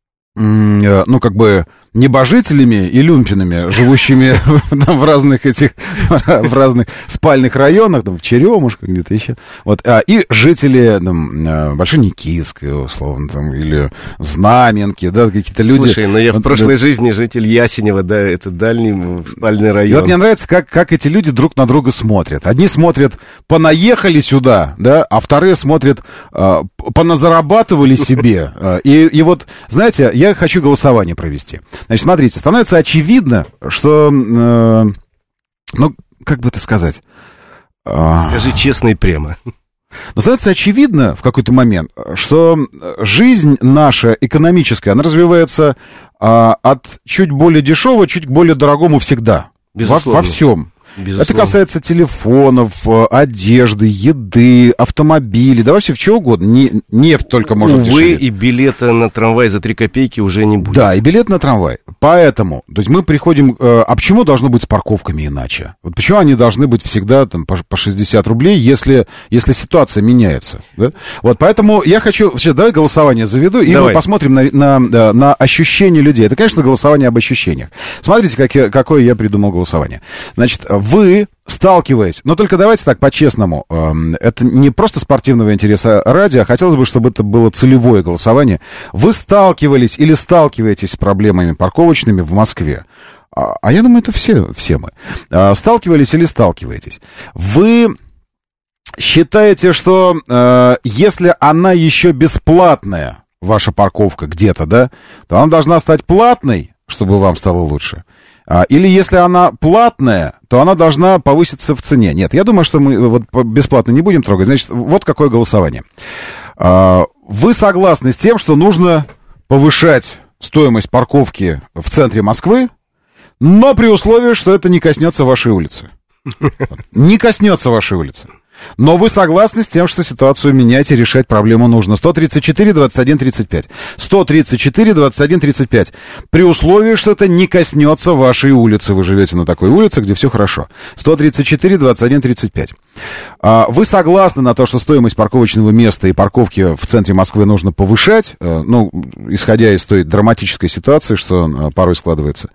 м, а, ну, как бы, небожителями и люмпинами, живущими в разных этих, в разных спальных районах, там, в Черемушках, где-то еще. Вот, а, и жители там, Большеникидской, условно, там, или Знаменки, да, какие-то люди. Слушай, ну я в Вот, прошлой да. жизни житель Ясенева, да, это дальний спальный И район. вот мне нравится, как, как эти люди друг на друга смотрят. Одни смотрят, понаехали сюда, да, а вторые смотрят, э, поназарабатывали себе. Э, и, и вот, знаете, я хочу голосование провести. Значит, смотрите, становится очевидно, что, э, ну, как бы это сказать... э, Скажи честно и прямо. Но становится очевидно в какой-то момент, что жизнь наша экономическая, она развивается а, от чуть более дешевого, чуть к более дорогому всегда. Во, во всем. Безусловно. Это касается телефонов, одежды, еды, автомобилей, да вообще в чего угодно. Не, нефть только может Увы, дешеветь. И билета на трамвай за три копейки уже не будет. Да, и билет на трамвай. Поэтому, то есть мы приходим... Э, а почему должно быть с парковками иначе? Вот почему они должны быть всегда там, по, по шестьдесят рублей, если, если ситуация меняется? Да? Вот, поэтому я хочу... Сейчас давай голосование заведу, и давай. Мы посмотрим на, на, на ощущения людей. Это, конечно, голосование об ощущениях. Смотрите, как я, какое я придумал голосование. Значит, вы, сталкиваясь, но только давайте так, по-честному, э, это не просто спортивного интереса ради, а хотелось бы, чтобы это было целевое голосование. Вы сталкивались или сталкиваетесь с проблемами парковочными в Москве? А, а я думаю, это все, все мы. А, сталкивались или сталкиваетесь? Вы считаете, что э, если она еще бесплатная, ваша парковка где-то, да, то она должна стать платной, чтобы вам стало лучше? Или если она платная, то она должна повыситься в цене. Нет, я думаю, что мы вот бесплатно не будем трогать. Значит, вот какое голосование. Вы согласны с тем, что нужно повышать стоимость парковки в центре Москвы, но при условии, что это не коснется вашей улицы? Не коснется вашей улицы. Но вы согласны с тем, что ситуацию менять и решать проблему нужно. сто тридцать четыре двадцать один тридцать пять. сто тридцать четыре двадцать один тридцать пять. При условии, что это не коснется вашей улицы. Вы живете на такой улице, где все хорошо. сто тридцать четыре двадцать один тридцать пять. Вы согласны на то, что стоимость парковочного места и парковки в центре Москвы нужно повышать? Ну, исходя из той драматической ситуации, что порой складывается.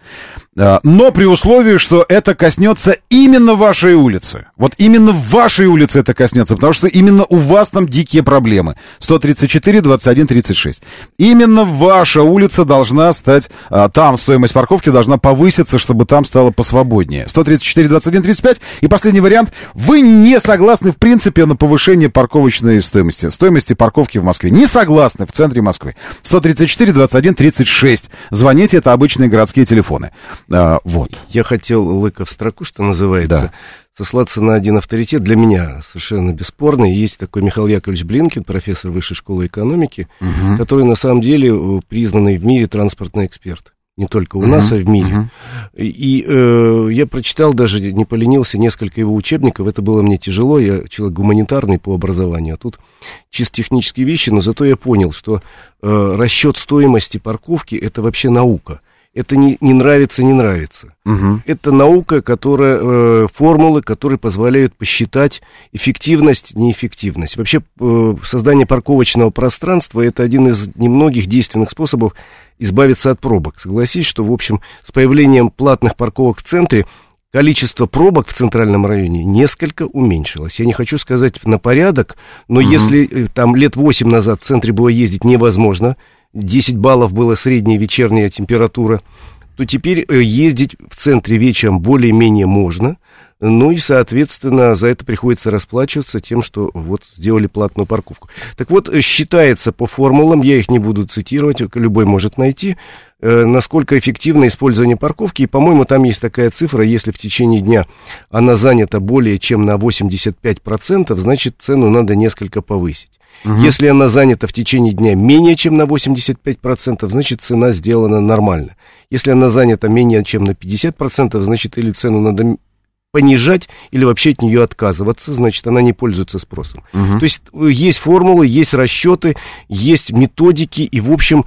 Но при условии, что это коснется именно вашей улицы. Вот именно в вашей улице это коснется, потому что именно у вас там дикие проблемы. сто тридцать четыре двадцать один тридцать шесть. Именно ваша улица должна стать, там стоимость парковки должна повыситься, чтобы там стало посвободнее. сто тридцать четыре двадцать один тридцать пять. И последний вариант. Вы не согласны, в принципе, на повышение парковочной стоимости. Стоимости парковки в Москве. Не согласны в центре Москвы. сто тридцать четыре двадцать один тридцать шесть. Звоните, это обычные городские телефоны. А, вот. Я хотел, лыка в строку, что называется, да. сослаться на один авторитет, для меня совершенно бесспорный. Есть такой Михаил Яковлевич Блинкин, профессор Высшей школы экономики, угу. который на самом деле признанный в мире транспортный эксперт. Не только у uh-huh, нас, а в мире. Uh-huh. И, и э, я прочитал, даже не поленился, несколько его учебников. Это было мне тяжело. Я человек гуманитарный по образованию. А тут чисто технические вещи. Но зато я понял, что э, расчет стоимости парковки — это вообще наука. Это не, не нравится, не нравится. Uh-huh. Это наука, которая, э, формулы, которые позволяют посчитать эффективность, неэффективность. Вообще э, создание парковочного пространства — это один из немногих действенных способов избавиться от пробок. Согласись, что, в общем, с появлением платных парковок в центре количество пробок в центральном районе несколько уменьшилось. Я не хочу сказать на порядок, но uh-huh. если там лет восемь назад в центре было ездить невозможно, десять баллов была средняя вечерняя температура, то теперь ездить в центре вечером более-менее можно. Ну и, соответственно, за это приходится расплачиваться тем, что вот сделали платную парковку. Так вот, считается по формулам, я их не буду цитировать, любой может найти, э, насколько эффективно использование парковки. И, по-моему, там есть такая цифра, если в течение дня она занята более чем на восемьдесят пять процентов, значит, цену надо несколько повысить. Угу. Если она занята в течение дня менее чем на восемьдесят пять процентов, значит, цена сделана нормально. Если она занята менее чем на пятьдесят процентов, значит, или цену надо понижать, или вообще от нее отказываться, значит, она не пользуется спросом. Угу. То есть есть формулы, есть расчеты, есть методики, и, в общем,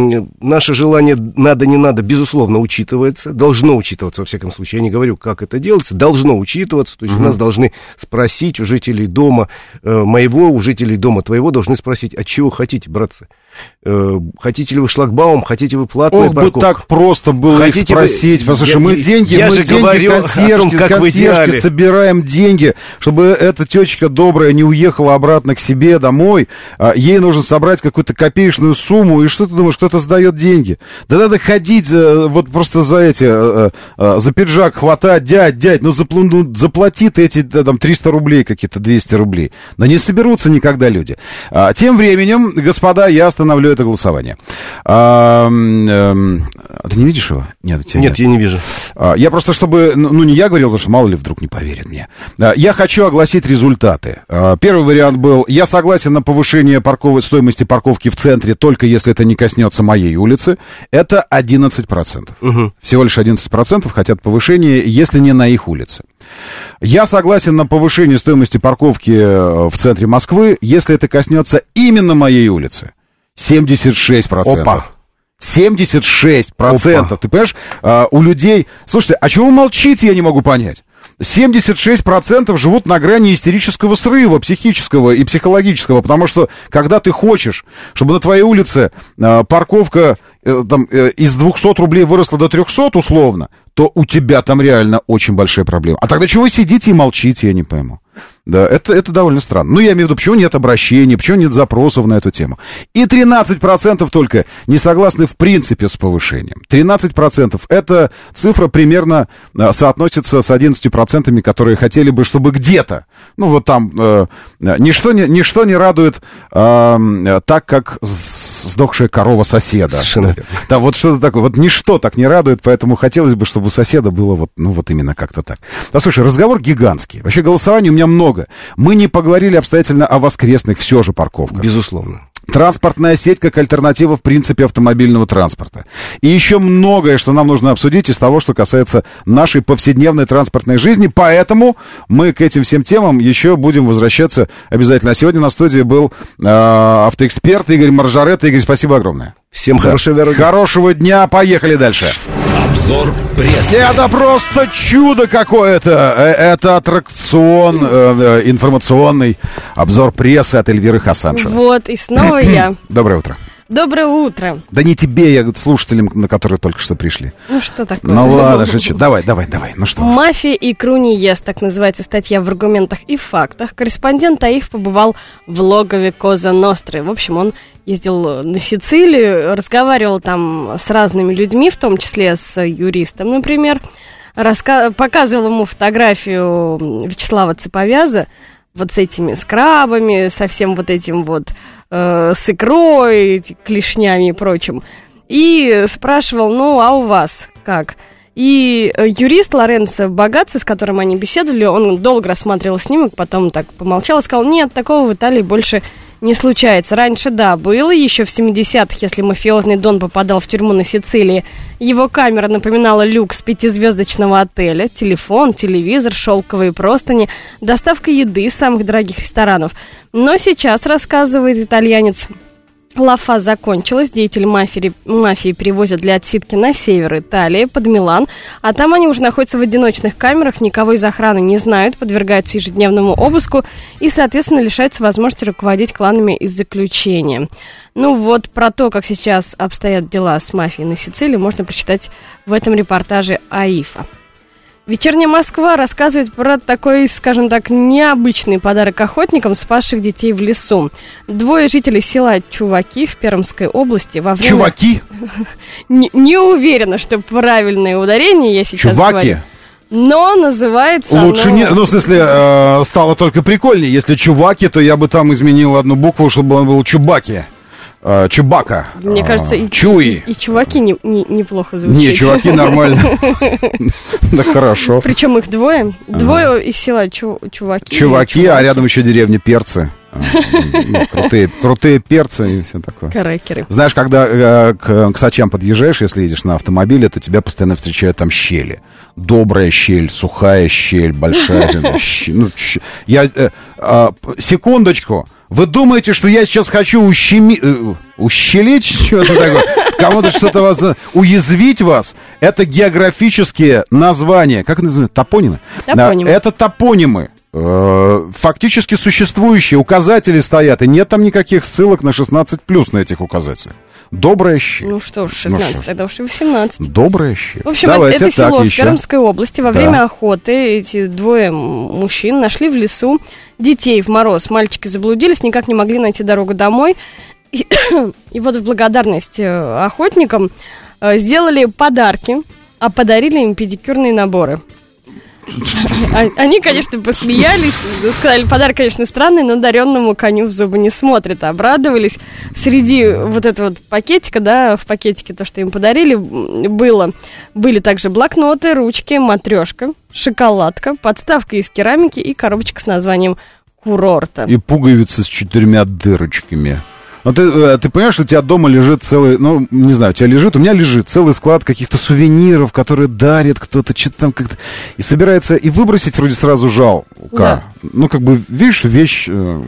наше желание надо, не надо, безусловно, учитывается, должно учитываться, во всяком случае, я не говорю, как это делается, должно учитываться, то есть угу. у нас должны спросить у жителей дома э, моего, у жителей дома твоего, должны спросить, а чего хотите, братцы? Э, хотите ли вы шлагбаум, хотите вы платную парковку? Ох, бы так просто было хотите их спросить, вы... послушай, я, мы деньги, я мы деньги консьержки, том, консьержки собираем деньги, чтобы эта тетечка добрая не уехала обратно к себе домой, ей нужно собрать какую-то копеечную сумму, и что ты думаешь, кто-то сдает деньги. Да надо ходить вот просто за эти, за пиджак хватать, дядь, дядь, ну, запл... ну заплати ты эти там триста рублей какие-то, двести рублей. Да не соберутся никогда люди. А, тем временем, господа, я остановлю это голосование. А, а, ты не видишь его? Нет, нет, нет, я не вижу. А, я просто, чтобы, ну, не я говорил, потому что мало ли вдруг не поверит мне. А, я хочу огласить результаты. А, первый вариант был: я согласен на повышение парковой стоимости парковки в центре, только если это не коснется моей улицы. Это одиннадцать процентов. Угу. Всего лишь одиннадцать процентов хотят повышения, если не на их улице. Я согласен на повышение стоимости парковки в центре Москвы, если это коснется именно моей улицы. семьдесят шесть процентов. Опа. семьдесят шесть процентов. Опа. Ты понимаешь, а, у людей... Слушайте, а чего вы молчите, я не могу понять. семьдесят шесть процентов живут на грани истерического срыва, психического и психологического, потому что, когда ты хочешь, чтобы на твоей улице э, парковка э, там, э, из двухсот рублей выросла до трехсот условно, то у тебя там реально очень большая проблема. А тогда чего вы сидите и молчите, я не пойму. Да, это, это довольно странно. Ну, я имею в виду, почему нет обращений, почему нет запросов на эту тему. И тринадцать процентов только не согласны в принципе с повышением. тринадцать процентов это цифра примерно а, соотносится с одиннадцатью процентами, которые хотели бы, чтобы где-то, ну, вот там, э, ничто, не, ничто не радует э, так, как сдохшая корова соседа. Совершенно верно. Да, вот что-то такое. Вот ничто так не радует, поэтому хотелось бы, чтобы у соседа было вот, ну, вот именно как-то так. Да, слушай, разговор гигантский. Вообще голосований у меня много. Мы не поговорили обстоятельно о воскресных все же парковках. Безусловно. Транспортная сеть как альтернатива, в принципе, автомобильного транспорта. И еще многое, что нам нужно обсудить из того, что касается нашей повседневной транспортной жизни. Поэтому мы к этим всем темам еще будем возвращаться обязательно. А сегодня на студии был э, автоэксперт Игорь Маржаретта. Игорь, спасибо огромное. Всем да. хорошей дороги. Хорошего дня. Поехали дальше. Обзор прессы. Это просто чудо какое-то. Это аттракцион э, информационный. Обзор прессы от Эльвиры Хасаншиной. Вот, и снова я. Доброе утро. Доброе утро. Да не тебе, я слушателям, на которые только что пришли. Ну что такое? Ну ладно, шучу. Давай, давай, давай. Ну что? «Мафия икру не ест», так называется статья в «Аргументах и фактах». Корреспондент ТАИФ побывал в логове Коза Ностры. В общем, он ездил на Сицилию, разговаривал там с разными людьми, в том числе с юристом, например. Раска... Показывал ему фотографию Вячеслава Цеповяза вот с этими скрабами, со всем вот этим вот э, с икрой, клешнями и прочим. И спрашивал, ну, а у вас как? И юрист Лоренцо Багацци, с которым они беседовали, он долго рассматривал снимок, потом так помолчал и сказал, нет, такого в Италии больше не случается. Раньше, да, было, еще в семидесятых, если мафиозный Дон попадал в тюрьму на Сицилии, его камера напоминала люкс пятизвездочного отеля, телефон, телевизор, шелковые простыни, доставка еды из самых дорогих ресторанов. Но сейчас, рассказывает итальянец, лафа закончилась, деятели мафии, мафии перевозят для отсидки на север Италии, под Милан, а там они уже находятся в одиночных камерах, никого из охраны не знают, подвергаются ежедневному обыску и, соответственно, лишаются возможности руководить кланами из заключения. Ну вот, про то, как сейчас обстоят дела с мафией на Сицилии, можно прочитать в этом репортаже АИФа. «Вечерняя Москва» рассказывает про такой, скажем так, необычный подарок охотникам, спасших детей в лесу. Двое жителей села Чуваки в Пермской области во время... Чуваки? Не, не уверена, что правильное ударение я сейчас Чуваки. говорю. Но называется Лучше оно... не... Ну, в смысле, э, стало только прикольнее. Если Чуваки, то я бы там изменил одну букву, чтобы он был Чубаки. Uh, Чубака. Мне uh, кажется, и, Чуи. И, и чуваки не, не, неплохо звучат. Не, чуваки нормально. Да хорошо. Причем их двое. Двое из села Чуваки. Чуваки, а рядом еще деревня Перцы. Крутые перцы и все такое. Каракеры. Знаешь, когда к Сачам подъезжаешь, если едешь на автомобиле, то тебя постоянно встречают там щели. Добрая щель, сухая щель, большая. Я секундочку. Вы думаете, что я сейчас хочу ущеми... ущелить что-то такое? Кому-то что-то вас... Уязвить вас? Это географические названия. Как это называется? Топонимы? Топонимы. Это топонимы. Фактически существующие. Указатели стоят. И нет там никаких ссылок на шестнадцать плюс на этих указателях. Добрая щель. Ну что ж, шестнадцать, ну, что тогда уж и восемнадцать. Добрая щель. В общем, Давайте, это село так, в еще. Пермской области. Во да. время охоты эти двое мужчин нашли в лесу детей в мороз. Мальчики заблудились, никак не могли найти дорогу домой. И, и вот в благодарность охотникам сделали подарки, а подарили им педикюрные наборы. Они, конечно, посмеялись, сказали, подарок, конечно, странный, но даренному коню в зубы не смотрят. Обрадовались. Среди вот этого вот пакетика, да, в пакетике то, что им подарили, было, были также блокноты, ручки, матрешка, шоколадка, подставка из керамики и коробочка с названием «Курорта». И пуговицы с четырьмя дырочками. Но ты, ты понимаешь, что у тебя дома лежит целый, ну, не знаю, у тебя лежит, у меня лежит целый склад каких-то сувениров, которые дарит кто-то, что-то там как-то... И собирается, и выбросить вроде сразу жалко. Да. Ну, как бы, видишь, вещь э,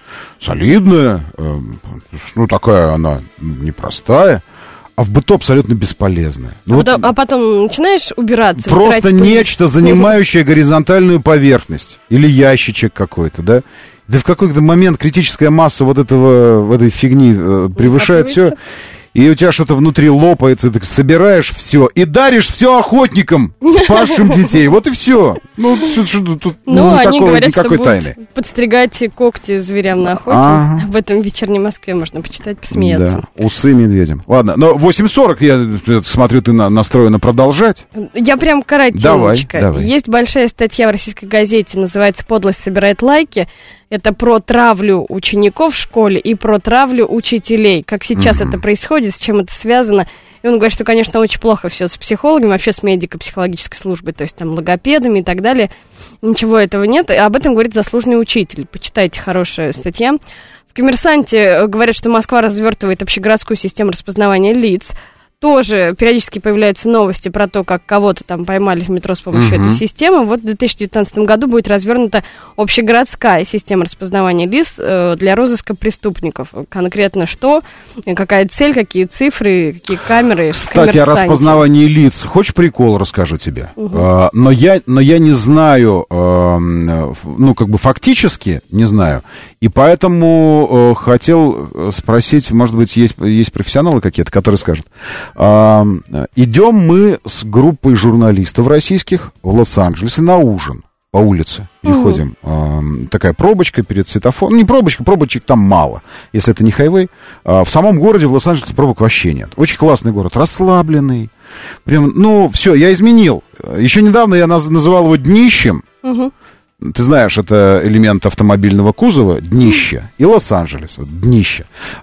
солидная, э, ну, такая она непростая, а в быту абсолютно бесполезная. А, вот, потом, а потом начинаешь убираться. Просто нечто, занимающее горизонтальную поверхность. Или ящичек какой-то, да? Да в какой-то момент критическая масса вот этого, в этой фигни э, превышает все, и у тебя что-то внутри лопается, ты собираешь все и даришь все охотникам, спасшим детей. Вот и все. Ну, тут ну, никакого, они говорят, никакой что тайны. Будут подстригать когти зверям на охоте. А-а-а. Об этом в вечерней Москве можно почитать, посмеяться. Да, усы медведям. Ладно, но восемь сорок, я смотрю, ты на, настроена продолжать. Я прям коротенько. Давай, давай. Есть большая статья в российской газете, называется «Подлость собирает лайки». Это про травлю учеников в школе и про травлю учителей. Как сейчас uh-huh. это происходит, с чем это связано. И он говорит, что, конечно, очень плохо все с психологами, вообще с медико-психологической службой, то есть там логопедами и так далее. Ничего этого нет. И об этом говорит заслуженный учитель. Почитайте, хорошая статья. В «Коммерсанте» говорят, что Москва развертывает общегородскую систему распознавания лиц. Тоже периодически появляются новости про то, как кого-то там поймали в метро с помощью uh-huh. этой системы. Вот в две тысячи девятнадцатом году будет развернута общегородская система распознавания лиц э, для розыска преступников. Конкретно что, какая цель, какие цифры, какие камеры. Кстати, о распознавании лиц. Хочешь прикол расскажу тебе? Uh-huh. А, но, я, но я не знаю, э, ну, как бы фактически не знаю. И поэтому э, хотел спросить, может быть, есть, есть профессионалы какие-то, которые скажут. Uh, идем мы с группой журналистов российских в Лос-Анджелесе на ужин по улице. Переходим. Uh-huh. Uh, такая пробочка перед светофором. Не пробочка, пробочек там мало, если это не хайвей. Uh, в самом городе, в Лос-Анджелесе, пробок вообще нет. Очень классный город, расслабленный. Прям, ну, все, я изменил. Еще недавно я наз- называл его днищем. Uh-huh. Ты знаешь, это элемент автомобильного кузова, днище, и Лос-Анджелес, вот, днище.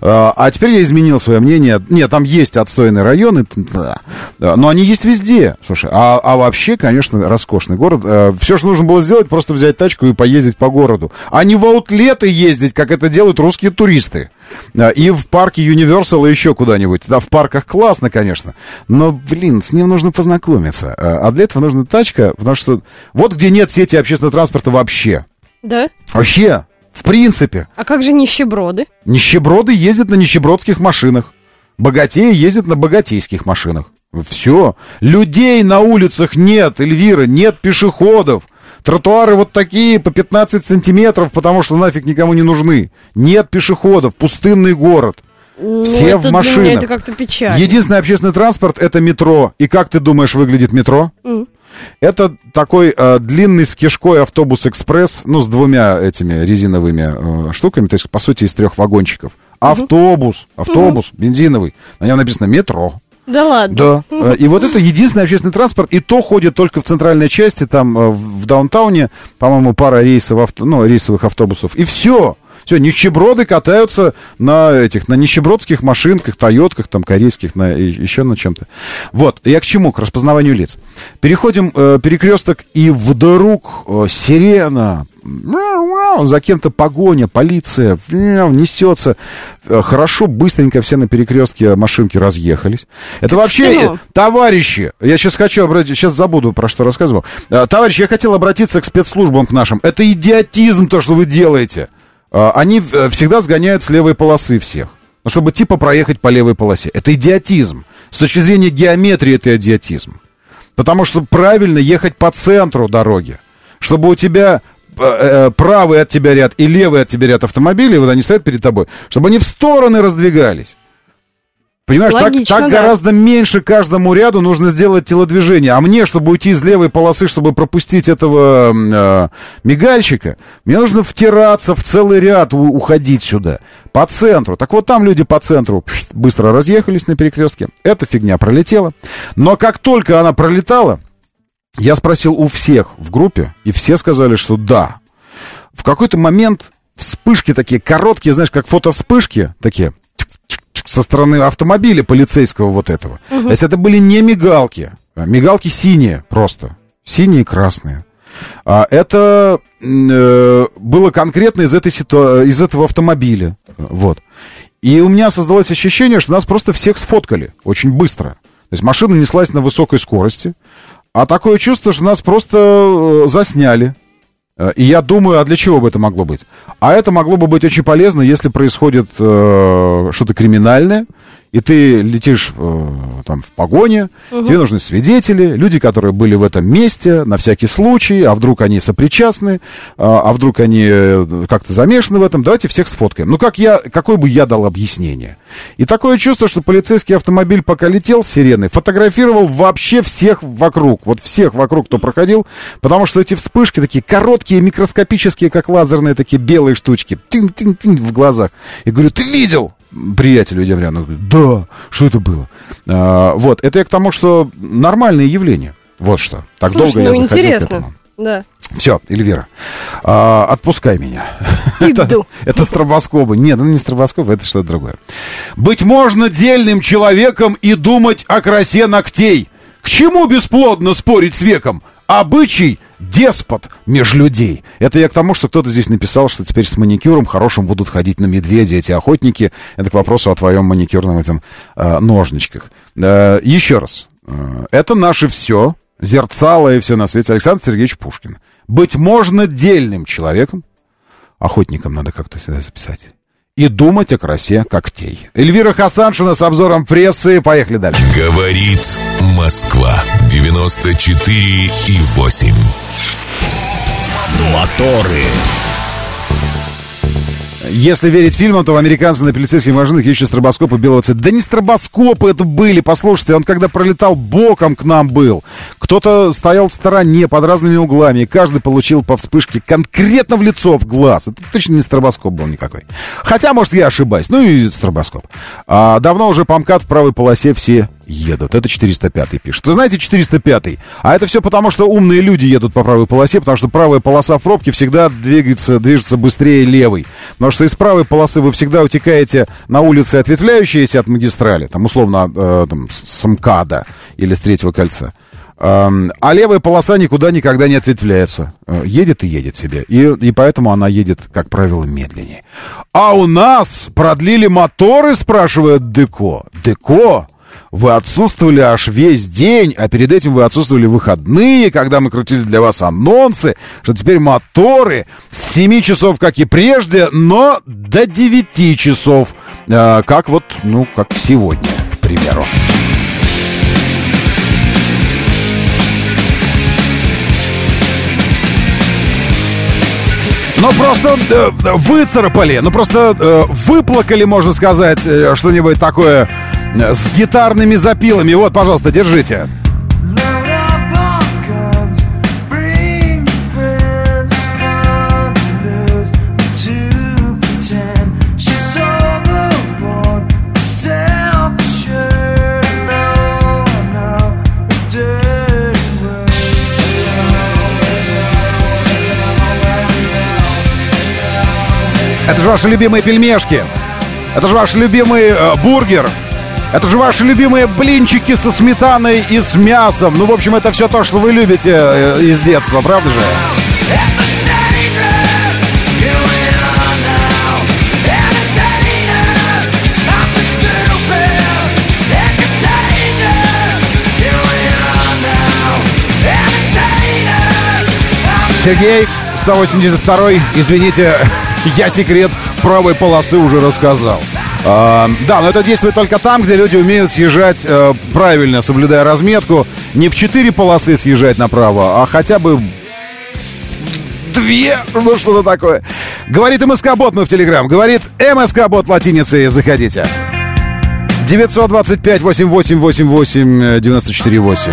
А теперь я изменил свое мнение. Нет, там есть отстойные районы, да, да, но они есть везде. Слушай, а, а вообще, конечно, роскошный город. Все, что нужно было сделать, просто взять тачку и поездить по городу. А не в аутлеты ездить, как это делают русские туристы. И в парке Universal и еще куда-нибудь. Да, в парках классно, конечно. Но, блин, с ним нужно познакомиться. А для этого нужна тачка, потому что вот где нет сети общественного транспорта вообще. Да? Вообще, в принципе. А как же нищеброды? Нищеброды ездят на нищебродских машинах. Богатеи ездят на богатейских машинах. Все. Людей на улицах нет, Эльвира, нет пешеходов. Тротуары вот такие по пятнадцать сантиметров, потому что нафиг никому не нужны. Нет пешеходов, пустынный город. Ну, все в машинах. Для меня это как-то печально. Единственный общественный транспорт — это метро. И как ты думаешь, выглядит метро? Mm. Это такой э, длинный с кишкой автобус-экспресс, ну, с двумя этими резиновыми э, штуками, то есть, по сути, из трех вагончиков. Автобус, mm-hmm. автобус, mm-hmm. бензиновый. На нем написано «метро». Да ладно? Да. И вот это единственный общественный транспорт, и то ходит только в центральной части, там в даунтауне, по-моему, пара рейсов, авто, ну, рейсовых автобусов, и все. Все, нищеброды катаются на этих, на нищебродских машинках, тойотках, там, корейских, на, еще на чем-то. Вот, я к чему? К распознаванию лиц. Переходим э, перекресток, и вдруг э, сирена, за кем-то погоня, полиция, несется. Хорошо, быстренько все на перекрестке машинки разъехались. Это вообще, э, товарищи, я сейчас хочу обратиться, сейчас забуду, про что рассказывал. Э, товарищи, я хотел обратиться к спецслужбам, к нашим. Это идиотизм, то, что вы делаете. Они всегда сгоняют с левой полосы всех, чтобы типа проехать по левой полосе. Это идиотизм. С точки зрения геометрии это идиотизм. Потому что правильно ехать по центру дороги. Чтобы у тебя э, правый от тебя ряд и левый от тебя ряд автомобилей, вот они стоят перед тобой, чтобы они в стороны раздвигались. Понимаешь, Логично, так, так да. гораздо меньше каждому ряду нужно сделать телодвижение. А мне, чтобы уйти из левой полосы, чтобы пропустить этого э, мигальщика, мне нужно втираться в целый ряд, у, уходить сюда, по центру. Так вот там люди по центру быстро разъехались на перекрестке. Эта фигня пролетела. Но как только она пролетала, я спросил у всех в группе, и все сказали, что да. В какой-то момент вспышки такие короткие, знаешь, как фотовспышки такие, со стороны автомобиля полицейского вот этого. Угу. То есть это были не мигалки. Мигалки синие просто. Синие и красные. А это э, было конкретно из, этой ситу... из этого автомобиля. Вот. И у меня создалось ощущение, что нас просто всех сфоткали очень быстро. То есть машина неслась на высокой скорости. А такое чувство, что нас просто засняли. И я думаю, а для чего бы это могло быть? А это могло бы быть очень полезно, если происходит э, что-то криминальное, и ты летишь э, там в погоне, угу. тебе нужны свидетели, люди, которые были в этом месте, на всякий случай, а вдруг они сопричастны, а, а вдруг они как-то замешаны в этом, давайте всех сфоткаем. Ну, как я, какое бы я дал объяснение? И такое чувство, что полицейский автомобиль, пока летел с сиреной, фотографировал вообще всех вокруг, вот всех вокруг, кто проходил, потому что эти вспышки такие короткие, микроскопические, как лазерные такие белые штучки, тинь-тинь-тинь в глазах. И говорю, ты видел? Приятелю идем рядом, говорит, да, что это было? А, вот, это я к тому, что нормальное явление. Вот что. Так Слушай, долго ну, я заходил интересно. К этому. Да. Все, Эльвира, а, отпускай меня. это, это стробоскобы. Нет, ну не стробоскобы, это что-то другое. Быть можно дельным человеком и думать о красе ногтей. К чему бесплодно спорить с веком? Обычай деспот меж людей. Это я к тому, что кто-то здесь написал, что теперь с маникюром хорошим будут ходить на медведя эти охотники. Это к вопросу о твоем маникюрном этим э, ножничках. Э, еще раз. Э, это наше все. Зерцало и все на свете. Александр Сергеевич Пушкин. Быть можно дельным человеком. Охотникам надо как-то сюда записать. И думать о красе когтей. Эльвира Хасаншина с обзором прессы. Поехали дальше. Говорит Москва. девяносто четыре и восемь. Моторы. Если верить фильмам, то американцы на полицейских машинах ищут стробоскопы белого цвета. Да не стробоскопы это были, послушайте, он когда пролетал боком к нам был. Кто-то стоял в стороне, под разными углами, и каждый получил по вспышке конкретно в лицо, в глаз. Это точно не стробоскоп был никакой. Хотя, может, я ошибаюсь. Ну и стробоскоп. А, давно уже по МКАД в правой полосе все едут. Это четыреста пятый пишет. Вы знаете, четыреста пятый? А это все потому, что умные люди едут по правой полосе, потому что правая полоса в пробке всегда двигается, движется быстрее левой. Потому что из правой полосы вы всегда утекаете на улицы, ответвляющиеся от магистрали, там, условно, э, там, с МКАДа или с Третьего кольца. Э, а левая полоса никуда никогда не ответвляется. Э, едет и едет себе. И, и поэтому она едет, как правило, медленнее. А у нас продлили моторы, спрашивает Деко. Деко? Вы отсутствовали аж весь день, а перед этим вы отсутствовали в выходные, когда мы крутили для вас анонсы, что теперь моторы с семи часов, как и прежде, но до девяти часов, э, как вот, ну, как сегодня, к примеру. Ну, просто э, выцарапали, ну, просто э, выплакали, можно сказать, э, что-нибудь такое э, с гитарными запилами. Вот, пожалуйста, держите. Это же ваши любимые пельмешки. Это же ваш любимый э, бургер. Это же ваши любимые блинчики со сметаной и с мясом. Ну, в общем, это все то, что вы любите э, из детства, правда же? Сергей, сто восемьдесят второй, извините, я секрет правой полосы уже рассказал. А, да, но это действует только там, где люди умеют съезжать э, правильно, соблюдая разметку. Не в четыре полосы съезжать направо, а хотя бы две, ну что-то такое. Говорит МСК-бот, мы в Телеграм. Говорит МСК-бот латиницей, заходите. девятьсот двадцать пять восемьдесят восемь восемьдесят восемь девяносто четыре восемь.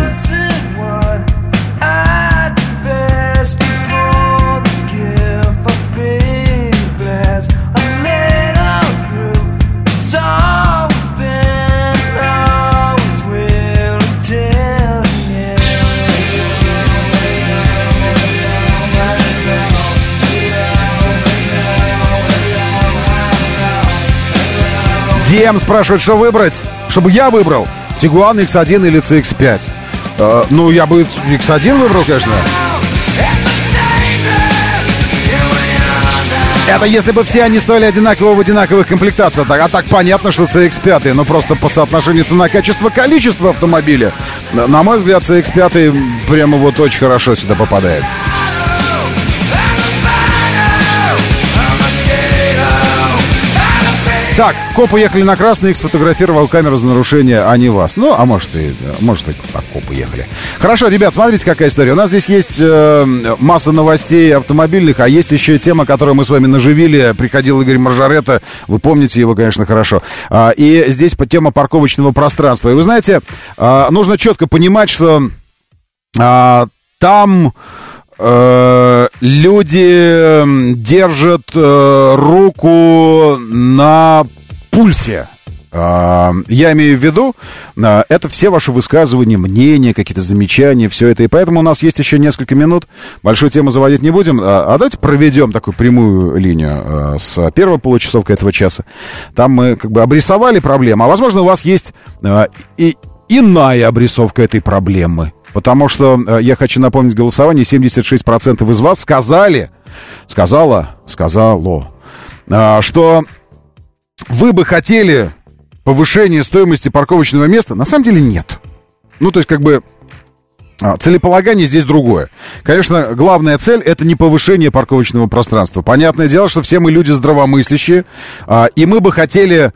ди эм спрашивает, что выбрать? Чтобы я выбрал Tiguan икс один или си икс пять. Э, ну, я бы икс один выбрал, конечно. Это если бы все они стоили одинаково в одинаковых комплектациях. А так понятно, что си икс пять. Но просто по соотношению цена-качество-количество автомобиля, на мой взгляд, си икс пять прямо вот очень хорошо сюда попадает. Так, копы ехали на красный, их сфотографировал камеру за нарушение, а не вас. Ну, а может и, может и так копы ехали. Хорошо, ребят, смотрите, какая история. У нас здесь есть э, масса новостей автомобильных, а есть еще и тема, которую мы с вами наживили. Приходил Игорь Маржаретта, вы помните его, конечно, хорошо. А, и здесь тема парковочного пространства. И вы знаете, а, нужно четко понимать, что а, там... люди держат э, руку на пульсе. Э, я имею в виду, э, это все ваши высказывания, мнения, какие-то замечания, все это. И поэтому у нас есть еще несколько минут. Большую тему заводить не будем. А, а давайте проведем такую прямую линию э, с первого получасовка этого часа. Там мы как бы обрисовали проблему. А возможно, у вас есть э, и иная обрисовка этой проблемы. Потому что э, я хочу напомнить голосование. семьдесят шесть процентов из вас сказали, сказала, сказало, э, что вы бы хотели повышения стоимости парковочного места. На самом деле нет. Ну, то есть, как бы, э, целеполагание здесь другое. Конечно, главная цель — это не повышение парковочного пространства. Понятное дело, что все мы люди здравомыслящие, э, и мы бы хотели...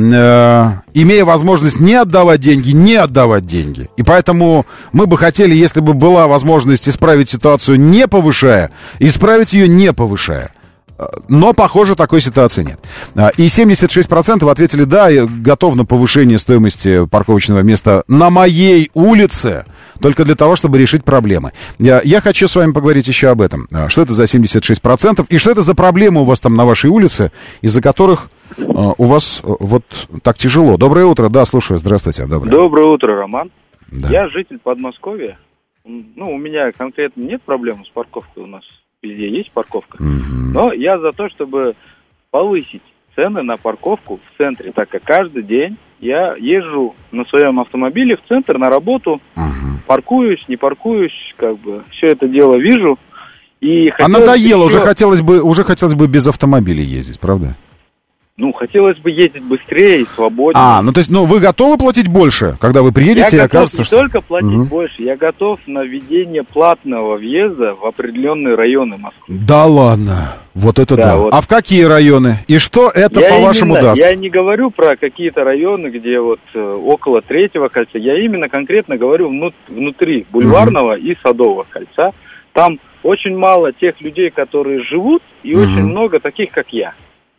имея возможность не отдавать деньги, не отдавать деньги. И поэтому мы бы хотели, если бы была возможность исправить ситуацию не повышая, исправить ее не повышая. Но, похоже, такой ситуации нет. И семьдесят шесть процентов ответили, да, я готов на повышение стоимости парковочного места на моей улице, только для того, чтобы решить проблемы. Я, я хочу с вами поговорить еще об этом. Что это за семьдесят шесть процентов и что это за проблемы у вас там на вашей улице, из-за которых uh, у вас uh, вот так тяжело. Доброе утро, да, слушаю, здравствуйте. Доброе, Доброе утро, Роман. Да. Я житель Подмосковья. Ну, у меня конкретно нет проблем с парковкой, у нас везде есть парковка. Mm-hmm. Но я за то, чтобы повысить цены на парковку в центре, так как каждый день я езжу на своем автомобиле в центр на работу, mm-hmm. паркуюсь, не паркуюсь, как бы все это дело вижу. И а надоело, еще... уже хотелось бы, уже хотелось бы без автомобиля ездить, правда? Ну, хотелось бы ездить быстрее и свободнее. А, ну то есть, ну вы готовы платить больше, когда вы приедете, я и окажется, что... Я готов не что... только платить угу. больше, я готов на введение платного въезда в определенные районы Москвы. Да ладно, вот это да. да. Вот. А в какие районы? И что это, я по-вашему, именно, даст? Я не говорю про какие-то районы, где вот э, около третьего кольца. Я именно конкретно говорю внут... внутри Бульварного угу. и Садового кольца. Там очень мало тех людей, которые живут, и угу. очень много таких, как я.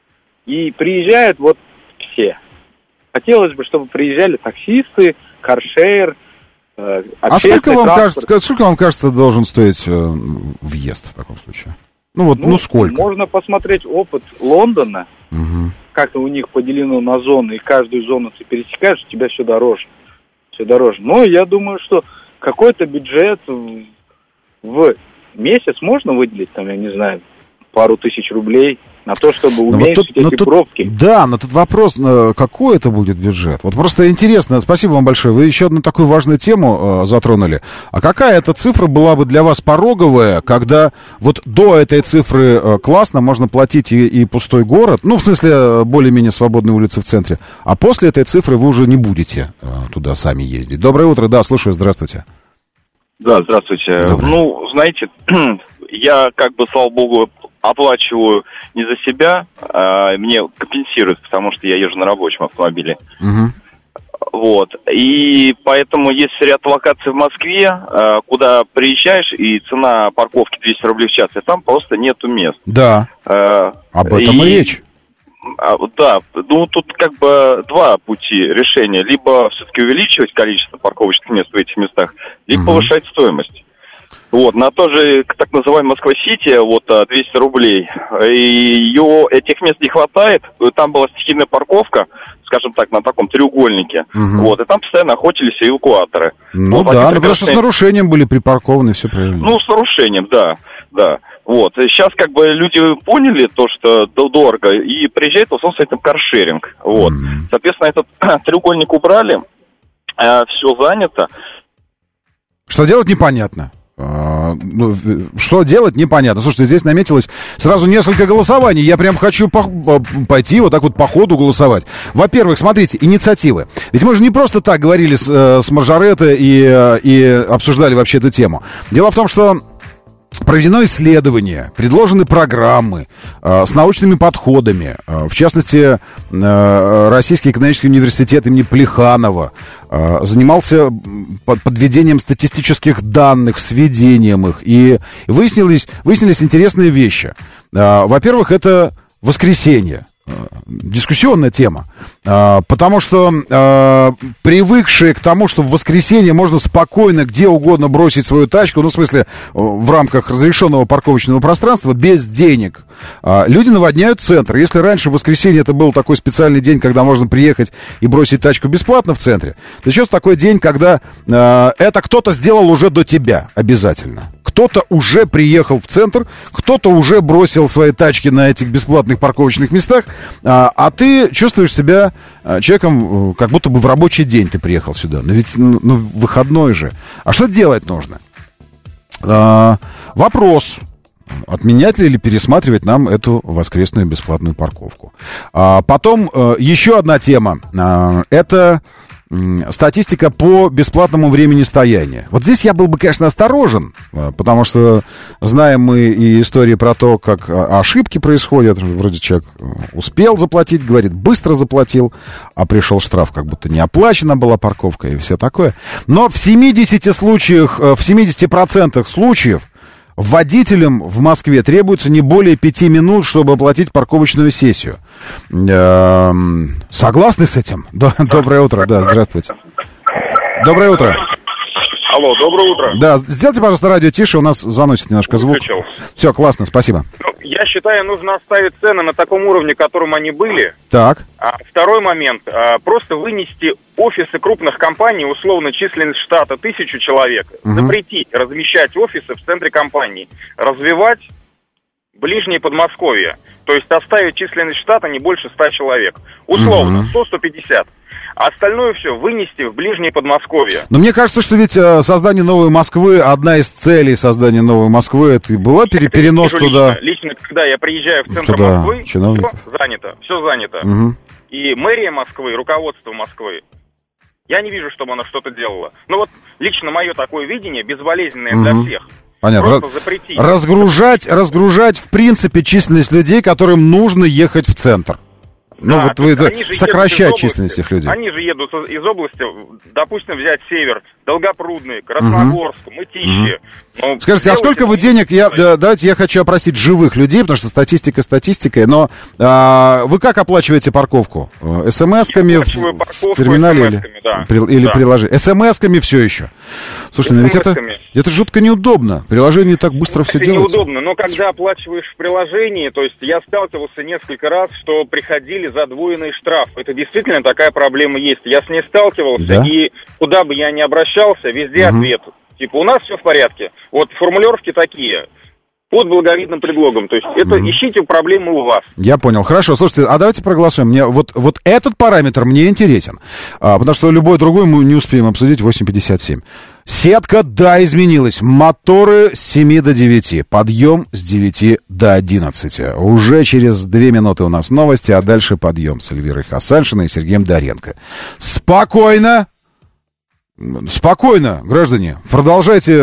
И приезжают вот все. Хотелось бы, чтобы приезжали таксисты, каршер, э, а сколько вам, кажется, сколько вам кажется, должен стоить э, въезд в таком случае? Ну вот, ну, ну сколько? Можно посмотреть опыт Лондона, угу. как у них поделено на зоны, и каждую зону ты пересекаешь, у тебя все дороже. Все дороже. Но я думаю, что какой-то бюджет в, в месяц можно выделить, там, я не знаю, пару тысяч рублей на то, чтобы уменьшить вот тут, эти тут, пробки. Да, но тут вопрос, какой это будет бюджет? Вот просто интересно, спасибо вам большое. Вы еще одну такую важную тему э, затронули. А какая эта цифра была бы для вас пороговая, когда вот до этой цифры э, классно, можно платить и, и пустой город, ну, в смысле, более-менее свободные улицы в центре, а после этой цифры вы уже не будете э, туда сами ездить. Доброе утро, да, слушаю, здравствуйте. Да, здравствуйте. Доброе. Ну, знаете, я как бы, слава богу, оплачиваю не за себя, а мне компенсируют, потому что я езжу на рабочем автомобиле. Угу. Вот. И поэтому есть ряд локаций в Москве, куда приезжаешь, и цена парковки двести рублей в час, и там просто нету мест. Да. А, Об этом и речь. А, да, ну тут как бы два пути решения. Либо все-таки увеличивать количество парковочных мест в этих местах, либо угу. повышать стоимость. Вот, на то же, так называемый Москва-Сити, вот, двести рублей, и ее, этих мест не хватает, там была стихийная парковка, скажем так, на таком треугольнике, угу. вот, и там постоянно охотились эвакуаторы. Ну вот, да, ну потому что с нарушением были припаркованы, все правильно. Ну, с нарушением, да, да. Вот, и сейчас как бы люди поняли то, что дорого, и приезжает в основном с этим каршеринг, вот. Mm-hmm. Соответственно, этот треугольник убрали, э, все занято. Что делать, непонятно. А, ну, что делать, непонятно. Слушайте, здесь наметилось сразу несколько голосований. Я прям хочу по- пойти вот так вот по ходу голосовать. Во-первых, смотрите, инициативы. Ведь мы же не просто так говорили с, с Маржаретто и, и обсуждали вообще эту тему. Дело в том, что проведено исследование, предложены программы э, с научными подходами. Э, в частности, э, Российский экономический университет имени Плеханова э, занимался под подведением статистических данных, сведением их. И выяснились, выяснились интересные вещи. Э, во-первых, это воскресенье. Дискуссионная тема, потому что э, привыкшие к тому, что в воскресенье можно спокойно где угодно бросить свою тачку, ну, в смысле, в рамках разрешенного парковочного пространства, без денег, э, люди наводняют центр. Если раньше в воскресенье это был такой специальный день, когда можно приехать и бросить тачку бесплатно в центре, то сейчас такой день, когда э, это кто-то сделал уже до тебя обязательно. Кто-то уже приехал в центр, кто-то уже бросил свои тачки на этих бесплатных парковочных местах, а, а ты чувствуешь себя человеком, как будто бы в рабочий день ты приехал сюда. Но ведь ну, выходной же. А что делать нужно? А, вопрос. Отменять ли или пересматривать нам эту воскресную бесплатную парковку? А, потом еще одна тема. А, это... статистика по бесплатному времени стояния. Вот здесь я был бы, конечно, осторожен, потому что знаем мы и истории про то, как ошибки происходят. Вроде человек успел заплатить, говорит, быстро заплатил, а пришел штраф, как будто не оплачена была парковка и все такое. Но в семидесяти случаях, в семидесяти процентах случаев водителям в Москве требуется не более пяти минут, чтобы оплатить парковочную сессию. Согласны с этим? Доброе утро. Да, здравствуйте. Доброе утро. Алло, доброе утро. Да, сделайте, пожалуйста, радио тише, у нас заносит немножко звук. Выключил. Все, классно, спасибо. Ну, я считаю, нужно оставить цены на таком уровне, которым они были. Так. А второй момент. А, просто вынести офисы крупных компаний, условно численность штата тысячу человек, угу. запретить размещать офисы в центре компании, развивать ближнее Подмосковье. То есть оставить численность штата не больше ста человек. Условно, угу. сто - сто пятьдесят. А остальное все вынести в ближнее Подмосковье. Но мне кажется, что ведь э, создание новой Москвы, одна из целей создания новой Москвы, это и была пере- перенос туда. Лично, лично, когда я приезжаю в центр туда, Москвы, чиновник. все занято, все занято. Угу. И мэрия Москвы, и руководство Москвы, я не вижу, чтобы оно что-то делало. Ну вот лично мое такое видение, безболезненное угу. для всех. Понятно. Просто запретить. Разгружать, разгружать, в принципе, численность людей, которым нужно ехать в центр. Ну, да, вот вы сокращать численность этих людей. Они же едут из области, допустим, взять север, Долгопрудный, Красногорск, угу. Мытищи. Угу. Скажите, а сколько вы денег, я, да, давайте я хочу опросить живых людей, потому что статистика статистикой, но а, вы как оплачиваете парковку? СМС-ками в, в терминале или, да. при, или да. приложение? СМС-ками все еще? Слушайте, ну ведь это, это жутко неудобно. Приложение так быстро все делается. Это неудобно, но когда оплачиваешь в приложении, то есть я сталкивался несколько раз, что приходили задвоенный штраф. Это действительно такая проблема есть. Я с ней сталкивался, да? И куда бы я ни обращался, везде угу. ответ. Типа, у нас все в порядке. Вот формулировки такие, под благовидным предлогом. То есть это угу. ищите проблемы у вас. Я понял. Хорошо. Слушайте, а давайте проголосуем. Мне вот, вот этот параметр мне интересен. А, потому что любой другой мы не успеем обсудить. восемь пятьдесят семь. Сетка, да, изменилась. Моторы с семи до девяти. Подъем с девяти до одиннадцати. Уже через две минуты у нас новости, а дальше подъем с Эльвирой Хасаншиной и Сергеем Доренко. Спокойно. Спокойно, граждане. Продолжайте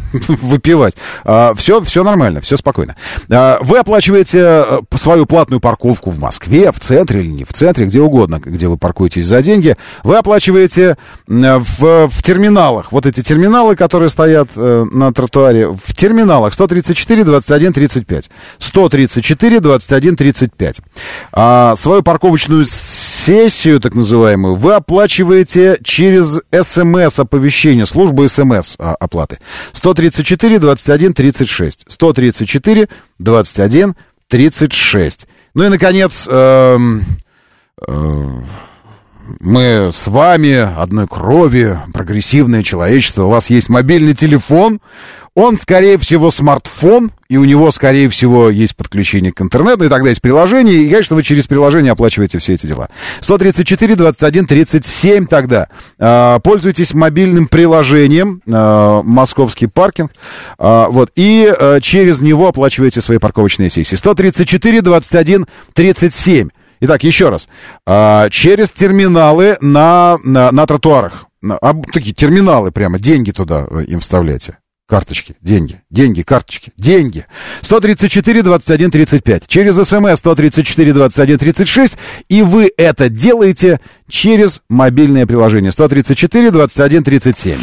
выпивать. А, все, все нормально, все спокойно. А, вы оплачиваете свою платную парковку в Москве, в центре или не в центре, где угодно, где вы паркуетесь за деньги. Вы оплачиваете в, в терминалах. Вот эти терминалы, которые стоят э, на тротуаре. В терминалах сто тридцать четыре двадцать один тридцать пять. сто тридцать четыре двадцать один тридцать пять. А, свою парковочную сессию, так называемую, вы оплачиваете через СМС-оповещение, службу СМС-оплаты. сто тридцать четыре двадцать один тридцать шесть. сто тридцать четыре двадцать один тридцать шесть. Ну и, наконец, э, э, мы с вами одной крови, прогрессивное человечество. У вас есть мобильный телефон, он, скорее всего, смартфон, и у него, скорее всего, есть подключение к интернету, и тогда есть приложение, и, конечно, вы через приложение оплачиваете все эти дела. сто тридцать четыре двадцать один тридцать семь тогда. Э, пользуйтесь мобильным приложением э, «Московский паркинг», э, вот, и э, через него оплачиваете свои парковочные сессии. сто тридцать четыре двадцать один тридцать семь. Итак, еще раз. Э, через терминалы на, на, на тротуарах. А, такие терминалы прямо, деньги туда им вставляйте. Карточки, деньги, деньги, карточки, деньги. сто тридцать четыре двадцать один тридцать пять. Через СМС сто тридцать четыре двадцать один тридцать шесть. И вы это делаете через мобильное приложение сто тридцать четыре двадцать один тридцать семь.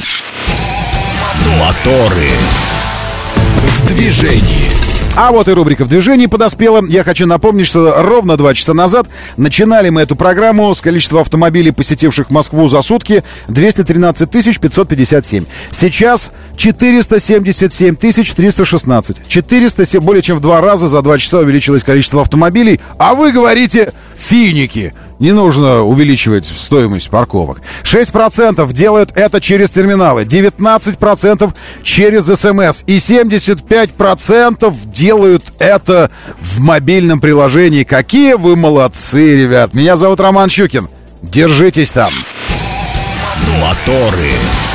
Моторы в движении. А вот и рубрика «В движении» подоспела. Я хочу напомнить, что ровно два часа назад начинали мы эту программу с количества автомобилей, посетивших Москву за сутки, двести тринадцать тысяч пятьсот пятьдесят семь. Сейчас четыреста семьдесят семь тысяч триста шестнадцать. четыреста, более чем в два раза за два часа увеличилось количество автомобилей. А вы говорите «финики». Не нужно увеличивать стоимость парковок. шесть процентов делают это через терминалы, девятнадцать процентов через СМС и семьдесят пять процентов делают это в мобильном приложении. Какие вы молодцы, ребят. Меня зовут Роман Щукин. Держитесь там. Моторы.